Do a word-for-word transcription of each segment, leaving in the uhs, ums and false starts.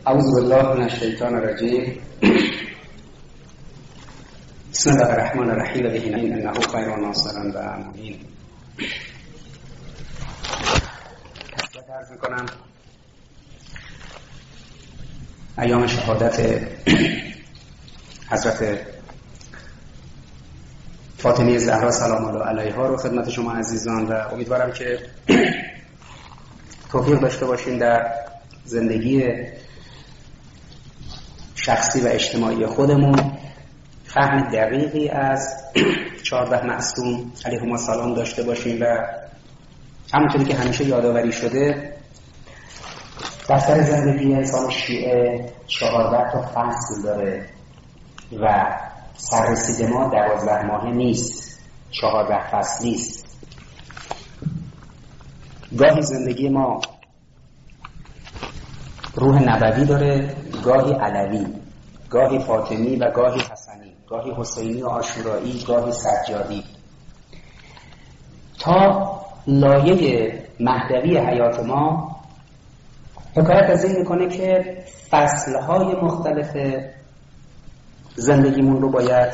اعوذ بالله من الشیطان الرجیم. بسم الله الرحمن الرحیم و به انه خیر ناصر و معین. تسلیت عرض میکنم ایام شهادت حضرت فاطمه زهرا سلام الله علیها رو خدمت شما عزیزان و امیدوارم که توفیق داشته باشین در زندگی شخصی و اجتماعی خودمون فهم دقیقی از چهارده معصوم علیهم السلام داشته باشیم و همونطوری که همیشه یادآوری شده در سر زندگی انسان شیعه چهارده تا فصل داره و سررسید ما دوازده ماهه نیست، چهارده فصل نیست. گاهی زندگی ما روح نبوی داره، گاهی علوی، گاهی فاطمی و گاهی حسنی، گاهی حسینی و عاشورایی، گاهی سجادی. تا لایه مهدوی حیات ما حکایت از این میکنه که فصلهای مختلف زندگیمون رو باید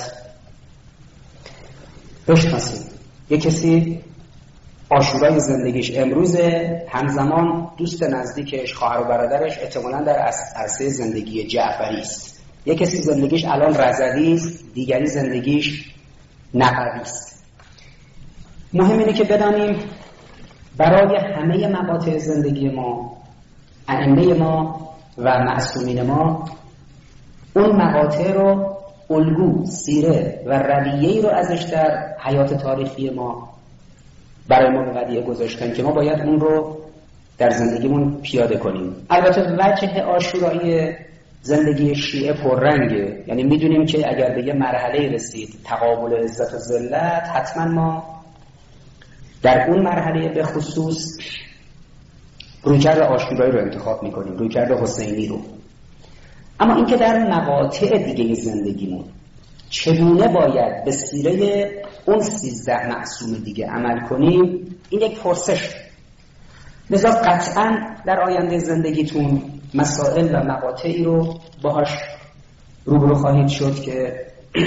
بشناسیم. یک کسی عاشورای زندگیش امروزه، همزمان دوست نزدیکش، خواهر و برادرش احتمالاً در عرصه زندگی جعفری است. یک کسی زندگیش الان رضوی است، دیگری زندگیش نقوی است. مهم اینه که بدانیم برای همه مقاطع زندگی ما، ائمه ما و معصومین ما اون مقاطع رو الگو، سیره و رویه‌ای رو ازش در حیات تاریخی ما برای ما به ودیعه گذاشتن که ما باید اون رو در زندگیمون پیاده کنیم. البته وجه عاشورایی زندگی شیعه پررنگه، یعنی میدونیم که اگر به یه مرحله رسید تقابل عزت و ذلت، حتما ما در اون مرحله به خصوص رویکرد عاشورایی رو انتخاب میکنیم، رویکرد حسینی رو. اما اینکه در مقاطع دیگه زندگیمون چگونه باید به سیره اون سیزده معصوم دیگه عمل کنیم، این یک پرسش. لذا قطعا در آینده زندگیتون مسائل و مقاطعی رو باهاش روبرو خواهید شد که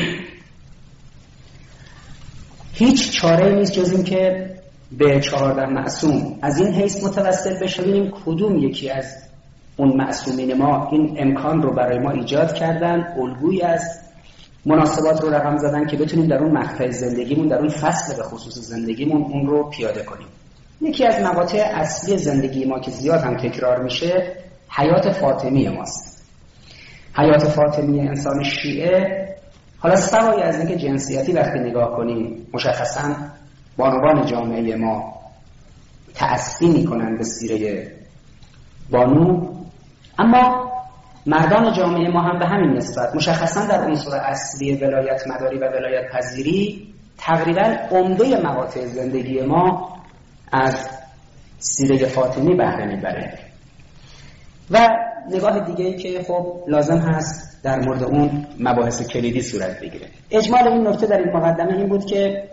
هیچ چاره نیست جز این که به چهارده معصوم از این حیث متوسل بشویم کدوم یکی از اون معصومین ما این امکان رو برای ما ایجاد کردن، الگویی از مناسبات رو رقم زدن که بتونیم در اون مقطع زندگیمون، در اون فصل به خصوص زندگیمون اون رو پیاده کنیم. یکی از مقاطع اصلی زندگی ما که زیاد هم تکرار میشه حیات فاطمی ماست. حیات فاطمی انسان شیعه، حالا سوای از اینکه جنسیتی وقتی نگاه کنیم مشخصاً بانوان جامعه ما تأثیر میکنن به سیره بانو، اما مردان جامعه ما هم به همین نسبت مشخصاً در عنصر اصلی ولایت مداری و ولایت پذیری تقریباً عمده مقاطع زندگی ما از سیره فاطمی بهره میبره. و نگاه دیگه‌ای که خب لازم هست در مورد اون مباحث کلیدی صورت بگیره. اجمال این نکته در این مقدمه این بود که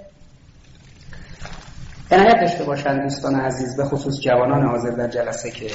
عنایت داشته باشند دوستان عزیز، به خصوص جوانان حاضر در جلسه، که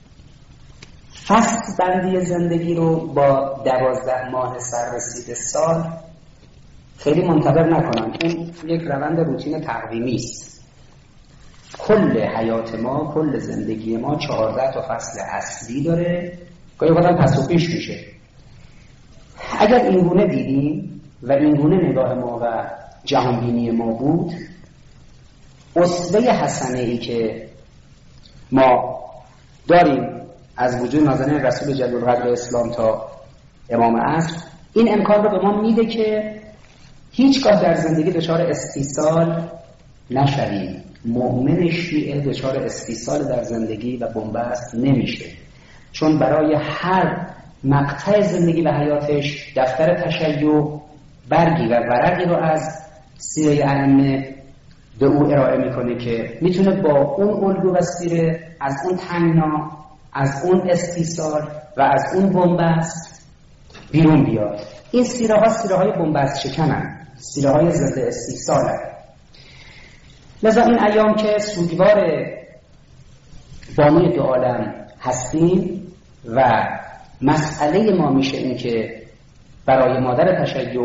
فصل بندی زندگی رو با دوازده ماه سررسید سال خیلی منتظر نکنم. این یک روند روتین تقویمی است. کل حیات ما، کل زندگی ما چهارده تا فصل اصلی داره، گاهی وقتا پس و پیش میشه. اگر اینگونه دیدیم و اینگونه نگاه ما و جهانبینی ما بود، اسوه حسنه ای که ما داریم از وجود نازنین رسول جلیل‌القدر اسلام تا امام عصر، این امکان رو به ما میده که هیچگاه در زندگی دچار استیصال نشویم. مؤمن شیعه دچار استیصال در زندگی و بنبست نمیشه، چون برای هر مقطع زندگی و حیاتش دفتر تشیع برگی و ورقی رو از سیره ائمه به او ارائه میکنه که میتونه با اون الگو و سیره از اون تنگنا، از اون استیصال و از اون بنبست بیرون بیاد. این سیره ها سیره های بنبست شکنن، سیره های ضد استیصالن. لذا این ایام که سوگوار بانوی دو عالم هستیم و مسئله ما میشه این که برای مادر تشیع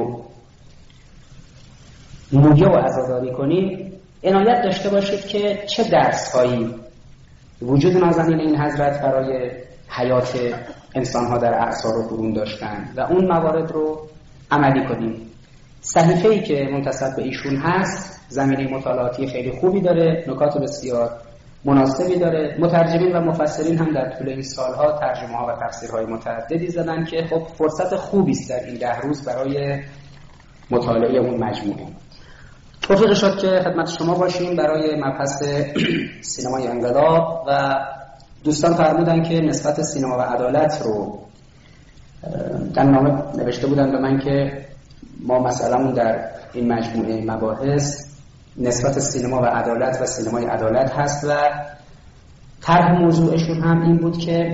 مویه و عزاداری کنیم، عنایت داشته باشید که چه درس‌هایی وجود نازنین این حضرت برای حیات انسان‌ها در اعصار و قرون داشتن و اون موارد رو عملی کنیم. صحیفه‌ای که منتسب به ایشون هست زمینه مطالعاتی خیلی خوبی داره، نکات بسیار مناسبی داره. مترجمین و مفسرین هم در طول این سالها ترجمه‌ها و تفسیرهای متعددی زدن که خب فرصت خوبی است در این ده روز برای مطالعه اون مجموعه. توفیق شد که خدمت شما باشیم برای مبحث سینمای انقلاب و دوستان فرمودن که نسبت سینما و عدالت رو در نامه نوشته بودن به من که ما مسئله‌مون در این مجموعه مباحث نسبت سینما و عدالت و سینمای عدالت هست و طرح موضوعشون هم این بود که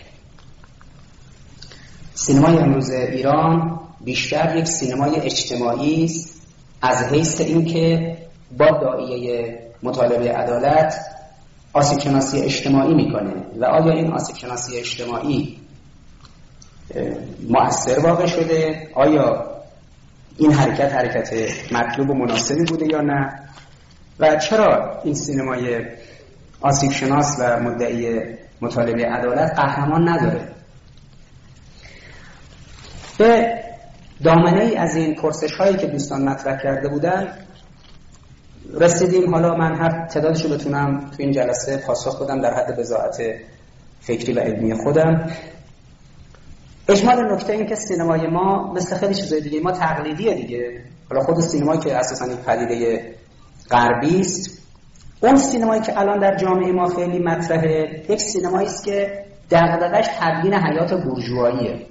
سینمای امروز ایران بیشتر یک سینمای اجتماعی است از حیث اینکه با داعیه مطالبه عدالت آسیب شناسی اجتماعی میکنه و آیا این آسیب شناسی اجتماعی مؤثر واقع شده؟ آیا این حرکت حرکت مطلوب و مناسبی بوده یا نه؟ و چرا این سینمای آسیب شناس و مدعی مطالبه عدالت قهرمان نداره؟ به دامنه ای از این پرسش هایی که دوستان مطرح کرده بودن رسیدیم. حالا من هر تعدادشو بتونم تو این جلسه پاسخ بدم در حد بضاعت فکری و علمی خودم. اجمال نکته این که سینمای ما مثل خیلی چیزای دیگه ما تقلیدیه دیگه. حالا خود سینمایی که اساساً یک پدیده غربی است، اون سینمایی که الان در جامعه ما خیلی مطرحه یک سینمایی است که دغدغه‌اش تبیین حیات بورژواییه.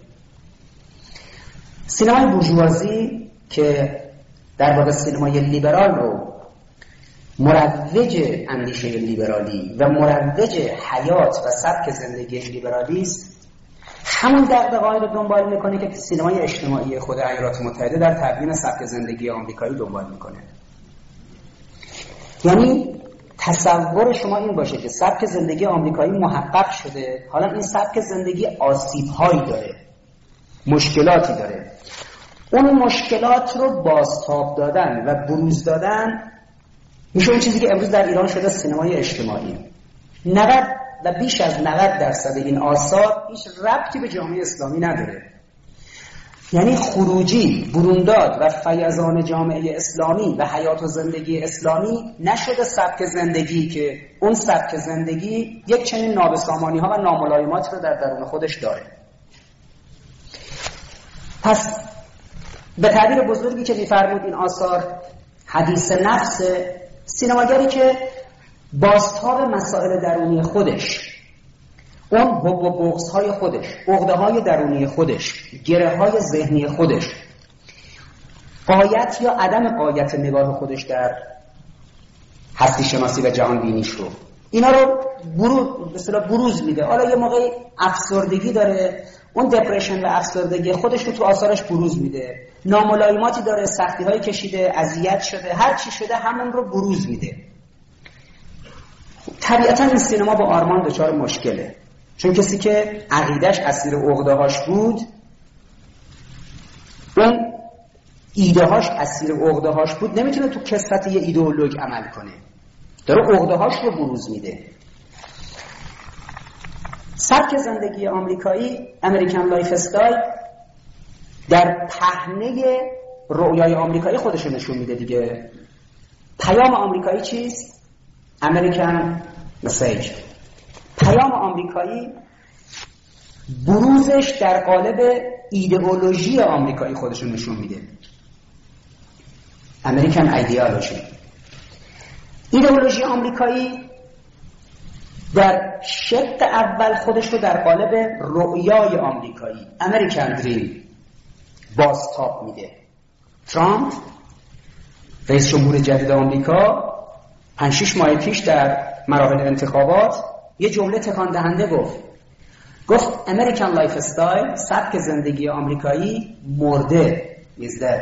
سینمای بورژوازی که در واقع سینمای لیبرال رو مروج اندیشه لیبرالی و مروج حیات و سبک زندگی لیبرالی است، همون دغدغه‌ای رو دنبال میکنه که سینمای اجتماعی خود ایالات متحده در تبیین سبک زندگی آمریکایی دنبال میکنه. یعنی تصور شما این باشه که سبک زندگی آمریکایی محقق شده، حالا این سبک زندگی آسیب‌هایی داره، مشکلاتی داره. اون مشکلات رو بازتاب دادن و بروز دادن میشه اون چیزی که امروز در ایران شده سینمای اجتماعی. نود و بیش از نود درصد این آثار هیچ ربطی به جامعه اسلامی نداره. یعنی خروجی، برونداد و فیضان جامعه اسلامی و حیات و زندگی اسلامی نشده سبک زندگی که اون سبک زندگی یک چنین نابسامانی ها و ناملایمات رو در درون خودش داره. پس به تعبیر بزرگی که می‌فرمود این آثار حدیث نفس، سینماگری که بازتاب مسائل درونی خودش، اون حب و بغض‌های خودش، عقده‌های درونی خودش، گره‌های ذهنی خودش، غایت یا عدم غایت نگاه خودش در هستی شناسی و جهان بینیش رو، اینا رو بروز به اصطلاح بروز میده. حالا یه موقعی افسردگی داره، اون دپرشن و افسردگی خودش رو تو آثارش بروز میده، ناملایماتی داره، سختی‌های کشیده، اذیت شده، هر چی شده همون رو بروز میده. طبیعتاً این سینما با آرمان دچار مشکله، چون کسی که عقیدش اسیر عقده‌هاش بود، اون ایده‌هاش اسیر عقده‌هاش بود، نمیتونه تو کثرت یه ایدئولوژی عمل کنه، داره عقده‌هاش رو بروز میده. سبک زندگی آمریکایی، امریکن لایف استایل، در پهنه رؤیای آمریکایی خودش رو نشون میده دیگه. پیام آمریکایی چیست؟ امریکن مسیج. پیام آمریکایی بروزش در قالب ایدئولوژی آمریکایی خودش رو نشون میده. امریکن ایدئولوژی. ایدئولوژی آمریکایی در شق اول خودش رو در قالب رؤیای آمریکایی، امریکن دریم، بازتاب میده. ترامپ رئیس جمهور جدید آمریکا پنج شش ماه پیش در مراحل انتخابات یه جمله تکان دهنده گفت. گفت امریکن لایف استایل، سبک زندگی آمریکایی مرده. is dead.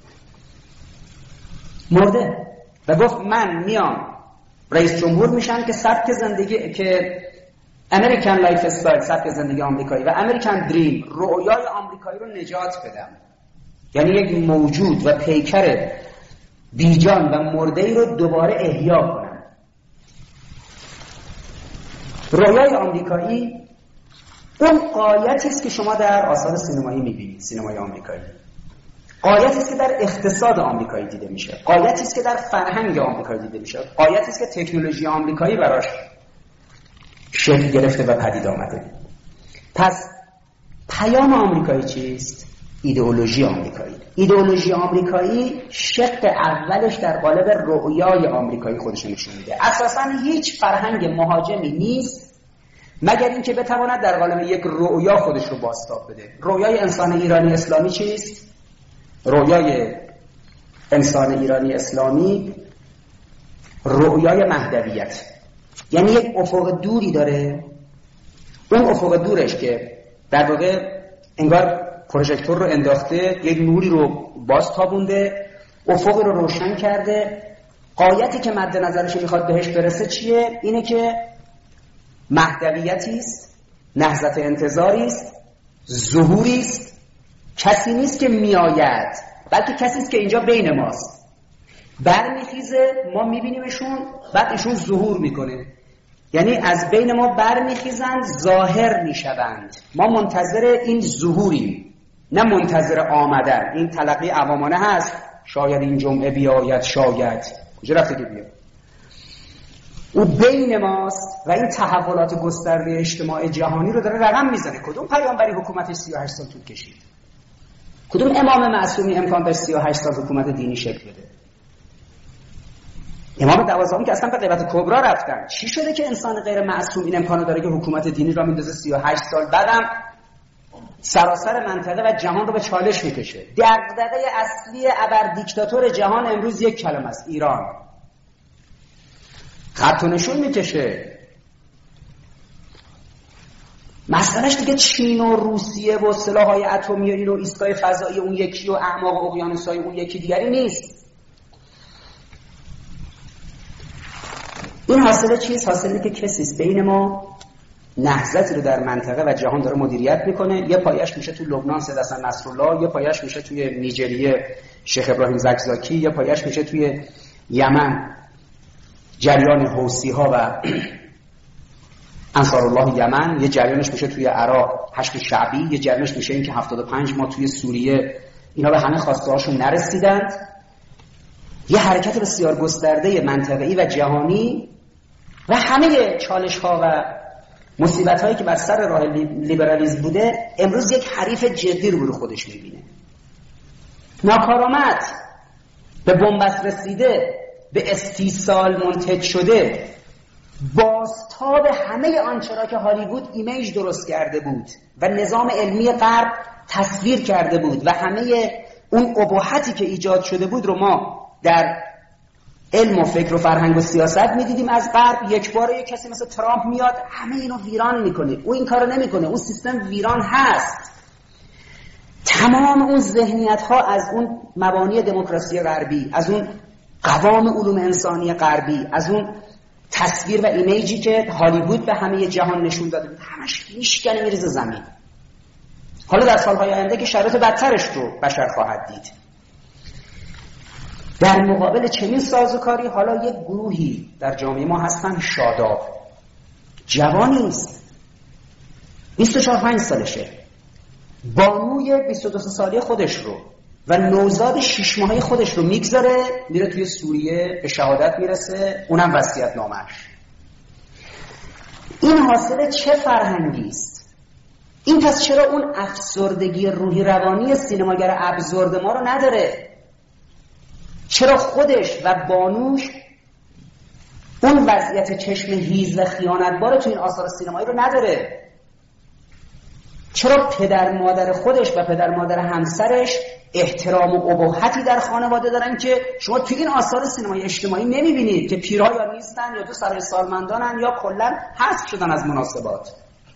مرده. و گفت من میام رئیس جمهور میشم که سبک زندگی که امریکن لایف استایل، سبک زندگی آمریکایی و امریکن دریم، رویای آمریکایی رو نجات بدم. یعنی یک موجود و پیکر بیجان و مرده‌ای رو دوباره احیا کنم. رویای آمریکایی اون غایتی است که شما در آثار سینمایی می‌بینید، سینمای آمریکایی. غایتی است که در اقتصاد آمریکایی دیده میشه، غایتی است که در فرهنگ آمریکایی دیده میشه، غایتی است که تکنولوژی آمریکایی براش شکل گرفته و پدید آمده. پس پیام آمریکایی چیست؟ ایدئولوژی آمریکایی. ایدئولوژی آمریکایی شق اولش در قالب رؤیای آمریکایی خودش نشون میده. اساساً هیچ فرهنگ مهاجمی نیست مگر اینکه بتواند در قالب یک رؤیا خودش رو بازتاب بده. رؤیای انسان ایرانی اسلامی چیست؟ رؤیای انسان ایرانی اسلامی رؤیای مهدویت، یعنی یک افق دوری داره. اون افق دورش که در واقع انگار پروژکتور رو انداخته، یک نوری رو باز تابونده، افق رو روشن کرده. غایتی که مد نظرش میخواد بهش برسه چیه؟ اینه که مهدویتی است، نهضت انتظاری است، ظهوری است. کسی نیست که میآید، بلکه کسی است که اینجا بین ماست، برمیخیزه، ما میبینیمشون، بعد ایشون ظهور میکنه. یعنی از بین ما برمیخیزند، ظاهر میشوند. ما منتظر این ظهوریم، نه منتظر آمدن. این تلقی عوامانه هست، شاید این جمعه بیاید، شاید کجا رفته که بیاد. او بین ماست و این تحولات گسترده اجتماع جهانی رو داره رقم میزنه. کدوم پیامبری حکومتش سی و هشت سال طول کشید؟ کدوم امام معصومی امکان داشت سی و هشت سال حکومت دینی شکل بده؟ امام دوازدهم که اصلا به غیبت کبرا رفتن. چی شده که انسان غیر معصوم این امکانو داره که حکومت دینی را میندازه سی و هشت سال، بعدم سراسر منطقه و جهان رو به چالش میکشه؟ دغدغه اصلی ابر دیکتاتور جهان امروز یک کلمه است: ایران. خط و نشون میکشه. مسئلهش دیگه چین و روسیه و سلاح‌های اتمی و این و ایستگاه فضایی اون یکی و اعماق اقیانوس‌های اون یکی دیگری نیست. این حاصله چیست؟ حاصله که کسیست بین ما نهضتی رو در منطقه و جهان داره مدیریت میکنه. یه پایش میشه تو لبنان سید حسن نصرالله، یه پایش میشه توی نیجریه شیخ ابراهیم زکزاکی، یه پایش میشه توی یمن جریان حوثی ها و انصارالله یمن، یه جریانش میشه توی عراق حشد شعبی، یه جریانش میشه این که هفتاد و پنج ما توی سوریه اینا به همه خواسته هاشون نرسیدند. یه حرکت بسیار گسترده منطقه‌ای و جهانی و همه چالش ها و مصیبت هایی که بر سر راه لیبرالیسم بوده امروز یک حریف جدی رو رو خودش میبینه. ناکارآمد، به بنبست رسیده، به استیصال منتج شده، بازتاب همه آنچه را که هالیوود ایمیج درست کرده بود و نظام علمی غرب تصویر کرده بود و همه اون اباحتی که ایجاد شده بود رو ما در علم و فکر و فرهنگ و سیاست میدیدیم از غرب. یک باره یک کسی مثل ترامپ میاد همه اینو ویران میکنه. او این کارو نمیکنه، اون سیستم ویران هست. تمام اون ذهنیت ها از اون مبانی دموکراسی غربی، از اون قوام علوم انسانی غربی، از اون تصویر و ایمیجی که هالیوود به همه جهان نشون داده بود، همش میشکنه میریزه زمین. حالا در سالهای آینده که شرایط بدترش رو بشر خواهد دید. در مقابل چنین سازوکاری حالا یک گروهی در جامعه ما هستن شاداب، جوانی است، بیست و چهار پنج سالشه، بانوی بیست و دو ساله خودش رو و نوزاد شش ماهه خودش رو میگذاره میره توی سوریه به شهادت میرسه، اونم وصیت نامش. این حاصل چه فرهنگی است؟ این پس چرا اون افسردگی روحی روانی سینماگر ابزرد ما رو نداره؟ چرا خودش و بانوش اون وضعیت چشم هیز و خیانتبار تو این آثار سینمایی رو نداره؟ چرا پدر مادر خودش و پدر مادر همسرش احترام و اباحتی در خانواده دارن که شما توی این آثار سینمایی اجتماعی نمیبینید؟ که پیرها یا نیستن یا تو سرای سالمندانن یا کلا حذف شدن از مناسبات.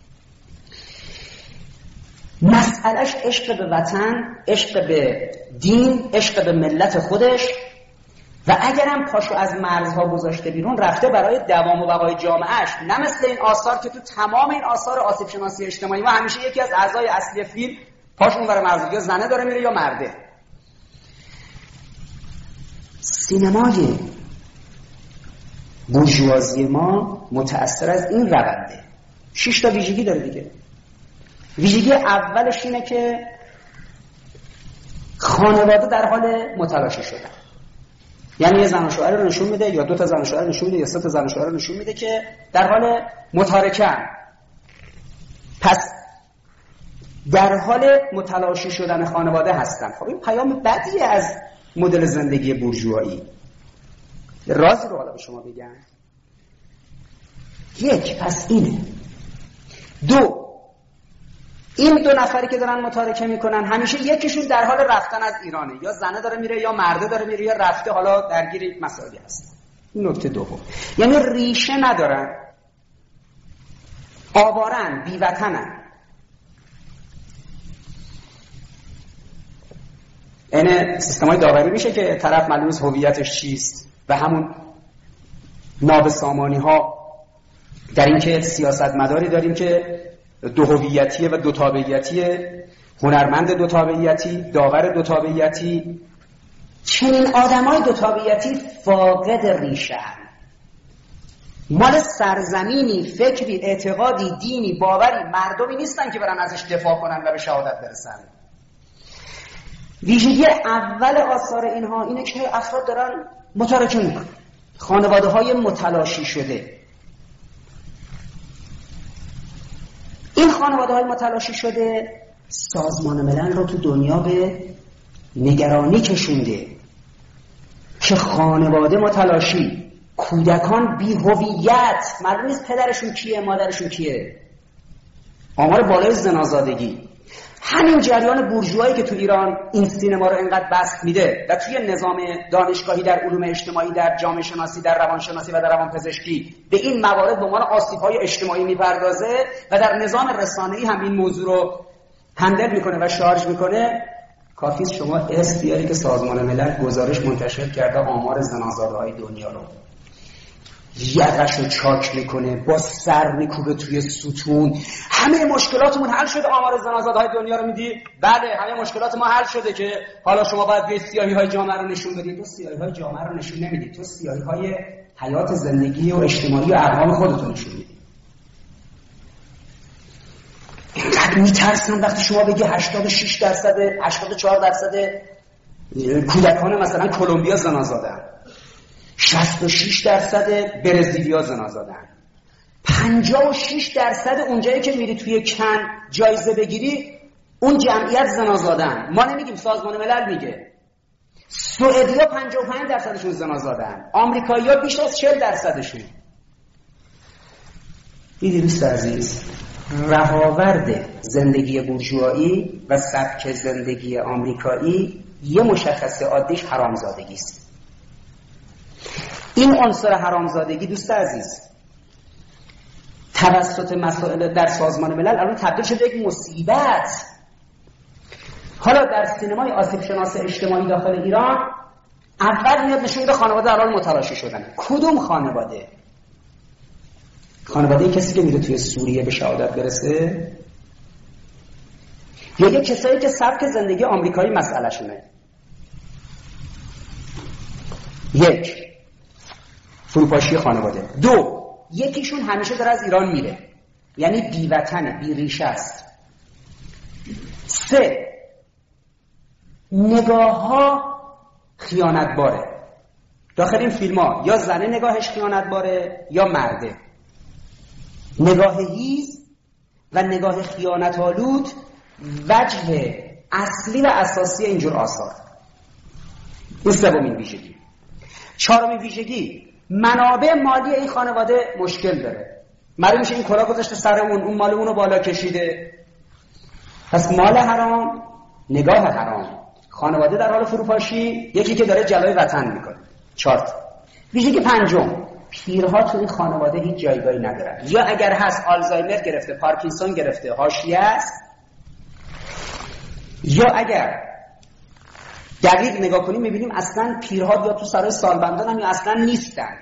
مسئلهش عشق به وطن، عشق به دین، عشق به ملت خودش و اگرم پاشو از مرزها گذاشته بیرون، رفته برای دوام و بقای جامعهش، نه مثل این آثار که تو تمام این آثار آسیب شناسی اجتماعی ما همیشه یکی از اعضای اصلی فیلم پاشون برای مرز، یا زنه داره میره یا مرده. سینمای بورژوازی ما متأثر از این رونده. شش تا ویژگی داره دیگه. ویژگی اولش اینه که خانواده در حال متلاشی شدن. یعنی یه زن و شوهر رو نشون میده، یا دو تا زن و شوهر نشون میده، یا سه تا زن و شوهر رو نشون میده که در حال متارکن. پس در حال متلاشی شدن خانواده هستن. خب این پیام بدی از مدل زندگی بورژوایی. رازی رو حالا به شما بگم. یک، پس اینه. دو، این دو نفری که دارن متارکه میکنن همیشه یکیشون در حال رفتن از ایرانه، یا زنه داره میره یا مرده داره میره یا رفته، حالا درگیر مسائلی هست. این نکته دوم. یعنی ریشه ندارن، آوارن، بیوطنن. این سیستمای داوری میشه که طرف معلوم نیست هویتش چیست و همون ناب سامانی ها در این که سیاستمداری داریم که دو هویتیه و دو تابعیتیه، هنرمند دو تابعیتی، داور دو تابعیتی. چنین آدمای دو تابعیتی فاقد ریشه‌اند. مال سرزمینی، فکری، اعتقادی، دینی، باوری، مردمی نیستن که برن ازش دفاع کنن و به شهادت برسن. ویژگی اول آثار اینها اینه که افراد دارن متارکه میکنن، خانواده های متلاشی شده. این خانواده های متلاشی شده سازمان ملل رو تو دنیا به نگرانی کشونده که خانواده متلاشی، کودکان بی هویت، معلوم نیست پدرشون کیه، مادرشون کیه، آمار بالای زنازادگی. همین جریان بورژوایی که تو ایران این سینما رو اینقدر بسط میده و توی نظام دانشگاهی در علوم اجتماعی، در جامعه شناسی، در روانشناسی و در روانپزشکی به این موارد به عنوان آسیب‌های اجتماعی میپردازه و در نظام رسانه‌ای هم این موضوع رو هندل میکنه و شارژ میکنه، کافیست شما اسم بیاری که سازمان ملل گزارش منتشر کرده آمار زنازاده‌های دنیا رو، یقش رو چاک میکنه، با سر میکوبه توی ستون، همه مشکلاتمون حل شده، آمار زنازاده‌های دنیا رو میدی؟ بله همه مشکلات ما حل شده، که حالا شما باید به سیاهی‌های جامعه رو نشون بدید. تو سیاهی‌های جامعه رو نشون نمیدی، تو سیاهی‌های حیات زندگی و اجتماعی و ارقام خودتون نشون میدی. اینقدر میترسن وقتی شما بگی هشتاد و شش درصد هشتاد و چهار درصد کودکان مثلا کلمبیا زنازاده‌اند، شصت و شش درصد برزیلیا زنا زدن، پنجاه و شش درصد اونجایی که میری توی کن جایزه بگیری اون جمعیت زنا زدن. ما نمیگیم، سازمان ملل میگه. سوئدیا پنجاه و پنج درصدشون زنا زدن، آمریکایی‌ها بیش از چهل درصدشون. دیدی دوست عزیز، رهاورد زندگی بورژوایی و سبک زندگی آمریکایی یه مشخصه عادیش حرامزادگی است. این عنصر حرامزادگی دوست عزیز توسط مسائل در سازمان ملل الان تبدیل شده یک مصیبت. حالا در سینمای آسیب شناس اجتماعی داخل ایران اول میاد نشون میده خانواده در حال متلاشی شدن. کدوم خانواده؟ خانواده کسی که میره توی سوریه به شهادت برسه، یا یک کسایی که سبک زندگی آمریکایی مسئله شونه؟ یک، فروپاشی خانواده. دو، یکیشون همیشه داره از ایران میره، یعنی بی وطنه، بی ریشه است. سه، نگاه ها خیانت باره. داخل این فیلم ها یا زنه نگاهش خیانت باره یا مرده. نگاه هیز و نگاه خیانت آلود وجه اصلی و اساسی اینجور آثار. این سومین ویژگی. چهارمین ویژگی، منابع مالی این خانواده مشکل داره. معلوم میشه این کلاه گذاشته سرمون، اون مال اونو بالا کشیده. پس مال حرام، نگاه حرام، خانواده در حال فروپاشی، یکی که داره جلای وطن میکنه. چهار. ویژگی پنجم، پیرها تو این خانواده هیچ جایگاهی ندارن، یا اگر هست آلزایمر گرفته، پارکینسون گرفته، حاشیه است، یا اگر دقیق نگاه کنیم میبینیم اصلا پیرها یا تو سرای سالمندان هم یا اصلا نیستن.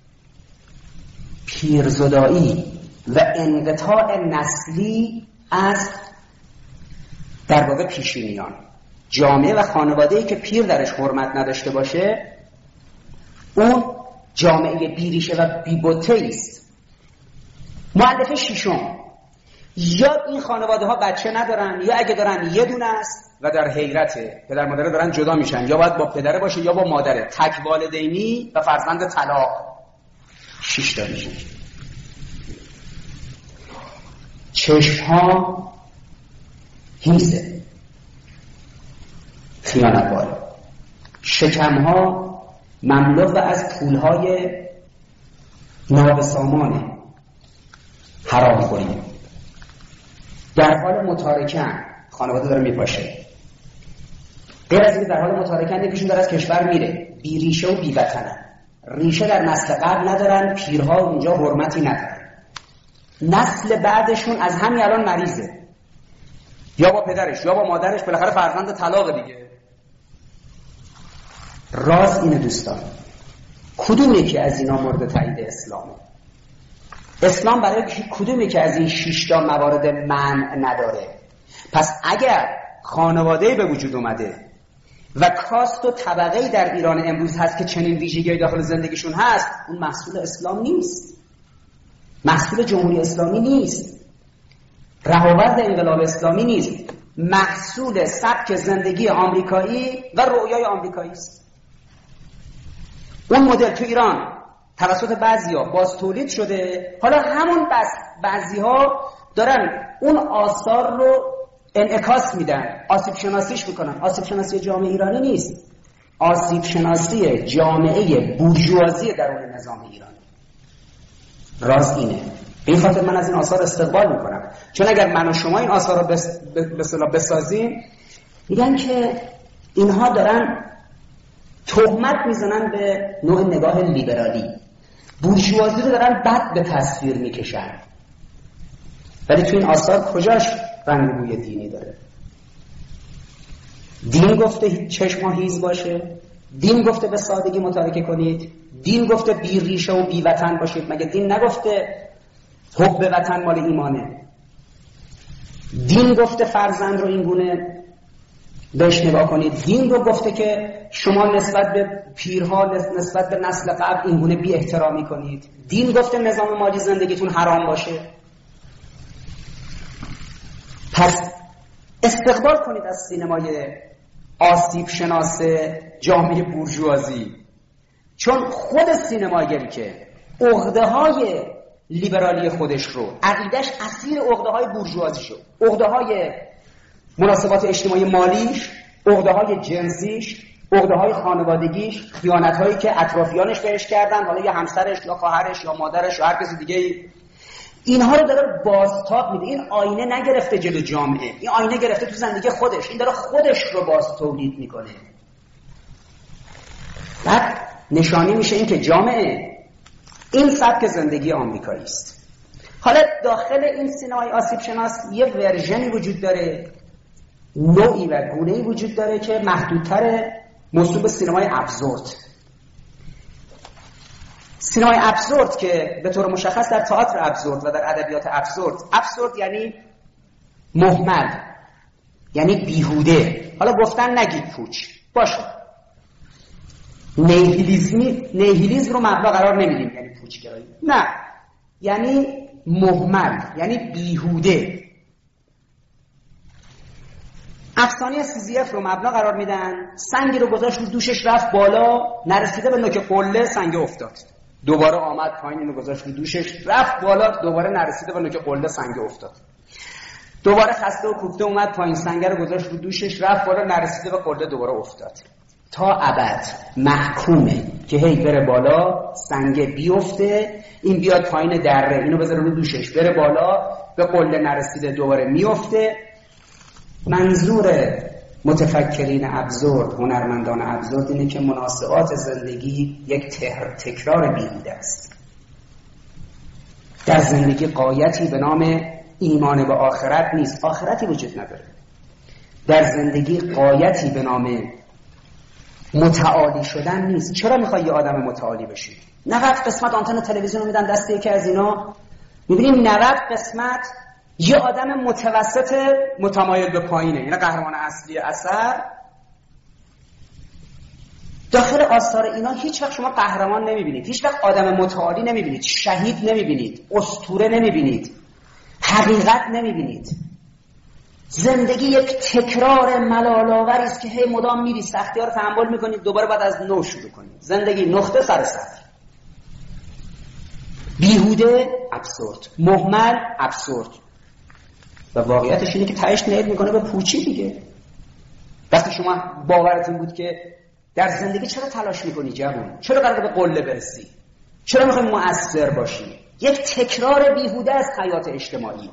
پیرزدایی و انقطاع نسلی از در واقع پیشینیان. جامعه و خانواده‌ای که پیر درش حرمت نداشته باشه اون جامعه بیریشه و بی‌بته است. مؤلفه ششم، یا این خانواده ها بچه ندارن یا اگه دارن یه دونه است و در حیرته، پدر مادر دارن جدا میشن، یا باید با پدره باشه یا با مادره، تک والدینی و فرزند طلاق. شش تا میشه. چشم ها هیزه، خیانت باره. شکم ها مملو از پول های نابسامانه، حرام خوری. در حال متارکن، خانواده داره میپاشه. غیر از این در حال متارکن یکیشون داره از کشور میره، بی ریشه و بی وطنن. ریشه در نسل قبل ندارن، پیرها اونجا حرمتی ندارن. نسل بعدشون از همین الان مریضه، یا با پدرش یا با مادرش، بالاخره فرزند طلاق دیگه. راز اینه دوستان، کدوم یکی از اینا مورد تایید اسلامه؟ اسلام برای کدومی که از این شش تا موارد منع نداره؟ پس اگر خانواده‌ای به وجود اومده و کاست و طبقه‌ای در ایران امروز هست که چنین ویژگی‌های داخل زندگیشون هست، اون محصول اسلام نیست، محصول جمهوری اسلامی نیست، رهاورد انقلاب اسلامی نیست، محصول سبک زندگی آمریکایی و رویای آمریکایی است. اون مدل تو ایران توسط بعضیا باز تولید شده، حالا همون بس بعضیها دارن اون آثار رو انعکاس میدن، آسیب شناسیش میکنن. آسیب شناسی جامعه ایرانی نیست، آسیب شناسی جامعه بورژوازی درون نظام ایران. راز اینه. این خاطر من از این آثار استقبال میکنم، چون اگر من و شما این آثار رو بس بس بسازیم، میگن که اینها دارن تهمت میزنن به نوع نگاه لیبرالی، بورژوازی رو دارن بد به تصویر میکشن. ولی تو این آثار کجاش رنگ بوی دینی داره؟ دین گفته چشم هیز باشه، دین گفته به سادگی متارکه کنید، دین گفته بی ریشه و بی وطن باشید. مگه دین نگفته حب وطن مال ایمانه؟ دین گفته فرزند رو اینگونه بهش نگاه کنید، دین رو گفته که شما نسبت به پیرها، نسبت به نسل قبل اینگونه بی احترامی کنید. دین گفته نظام مالی زندگیتون حرام باشه. پس استقبال کنید از سینمای آسیب شناس جامعه بورژوازی، چون خود سینماگری که عقده های لیبرالی خودش رو، عقیدش اسیر عقده های بورژوازی شد، عقده های مناسبات اجتماعی مالیش، عقده های جنسیش، عقده های خانوادگیش، خیانت هایی که اطرافیانش بهش کردن، حالا یا همسرش یا خواهرش یا مادرش یا هر کسی دیگه، اینها رو داره بازتاب میده. این آینه نگرفته جلو جامعه، این آینه گرفته تو زندگی خودش، این داره خودش رو باز تولید میکنه. بعد نشانی میشه این که جامعه این سبک زندگی آمریکایی است. حالا داخل این سینمای آسیب شناس یه ورژنی وجود داره، نوعی و گونه‌ای وجود داره که محدودتر، موسوم به سینمای ابسورد. سینمای ابسورد که به طور مشخص در تئاتر ابسورد و در ادبیات ابسورد، ابسورد یعنی مهمل، یعنی بیهوده. حالا گفتن نگید پوچ باشه، نیهیلیزمی، نیهیلیزم رو مبنا قرار نمیدیم یعنی پوچ گرایی، نه، یعنی مهمل، یعنی بیهوده. افسانه سیزیف رو مبنا قرار میدن، سنگی رو گذاشت رو دوشش رفت بالا، نرسیده به نوک قله سنگ افتاد، دوباره آمد پایین، اینو گذاشت رو دوشش رفت بالا، دوباره نرسیده به نوک قله سنگ افتاد، دوباره خسته و کوفته اومد پایین، سنگ رو گذاشت رو دوشش رفت بالا، نرسیده به قله دوباره افتاد. تا ابد محکومه که هی بره بالا، سنگ بیفته، این بیاد پایین دره، اینو بذاره رو دوشش بره بالا، به قله نرسیده دوباره میفته. منظور متفکرین ابزورد، هنرمندان ابزورد اینه که مناسبات زندگی یک تکرار بیهوده است. در زندگی غایتی به نام ایمان به آخرت نیست، آخرتی وجود نداره. در زندگی غایتی به نام متعالی شدن نیست. چرا میخوای یه آدم متعالی بشی؟ نود قسمت آنتن تلویزیون رو میدن دست یکی از اینا، میبینیم نود قسمت یه آدم متوسط متمایل به پایینه، یعنی قهرمان اصلی اثر. داخل آثار اینا هیچ وقت شما قهرمان نمیبینید، هیچ وقت آدم متعالی نمیبینید، شهید نمیبینید، اسطوره نمیبینید، حقیقت نمیبینید. زندگی یک تکرار ملال‌آوری است که هی مدام میری سختی ها رو تحمل میکنید، دوباره بعد از نو شروع کنید. زندگی نقطه سر صفر. بیهوده ابسورد، مهمل ابسورد. و واقعیتش اینه که تهش نیل میکنه به پوچی دیگه. وقتی شما باورت این بود که در زندگی چرا تلاش میکنی جوون؟ چرا قراره به قله برسی؟ چرا میخوای مؤثر باشی؟ یک تکرار بیهوده از حیات اجتماعی.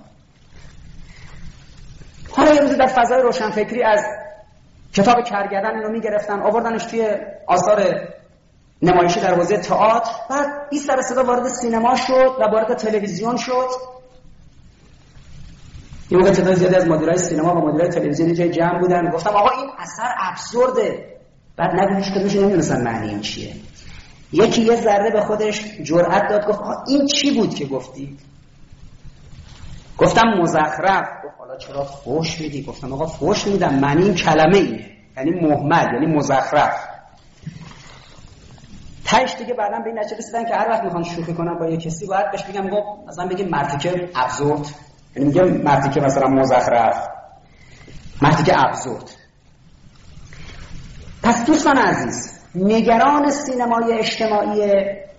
حالا یه روزی در فضای روشنفکری از کتاب کرگدن اینو میگرفتن آوردنش توی آثار نمایشی در حوزه تئاتر، بعد بی سر صدا وارد سینما شد و وارد تلویزیون شد. یه موقع تعداد زیادی از مدیرای سینما و مدیرای تلویزیون جای جمع بودن، گفتم آقا این اثر ابسورده. بعد نگو هیچ کدومش نمیدونستن معنی این چیه. یکی یه ذره به خودش جرأت داد گفت آقا این چی بود که گفتی؟ گفتم مزخرف. گفت حالا چرا فحش میدی؟ گفتم آقا فحش میدم، معنی این کلمه اینه، یعنی مهمل، یعنی مزخرف. تاش دیگه بعداً به این نتیجه رسیدن که هر وقت میخوان شوخی کنن با یه کسی باید بهش بگم گفت مثلا بگیم مرتکب ابسورد، یعنی میگم مرتکب مثلا مزخرف، مرتکب ابسورد. پس دوستان عزیز، نگران سینمای اجتماعی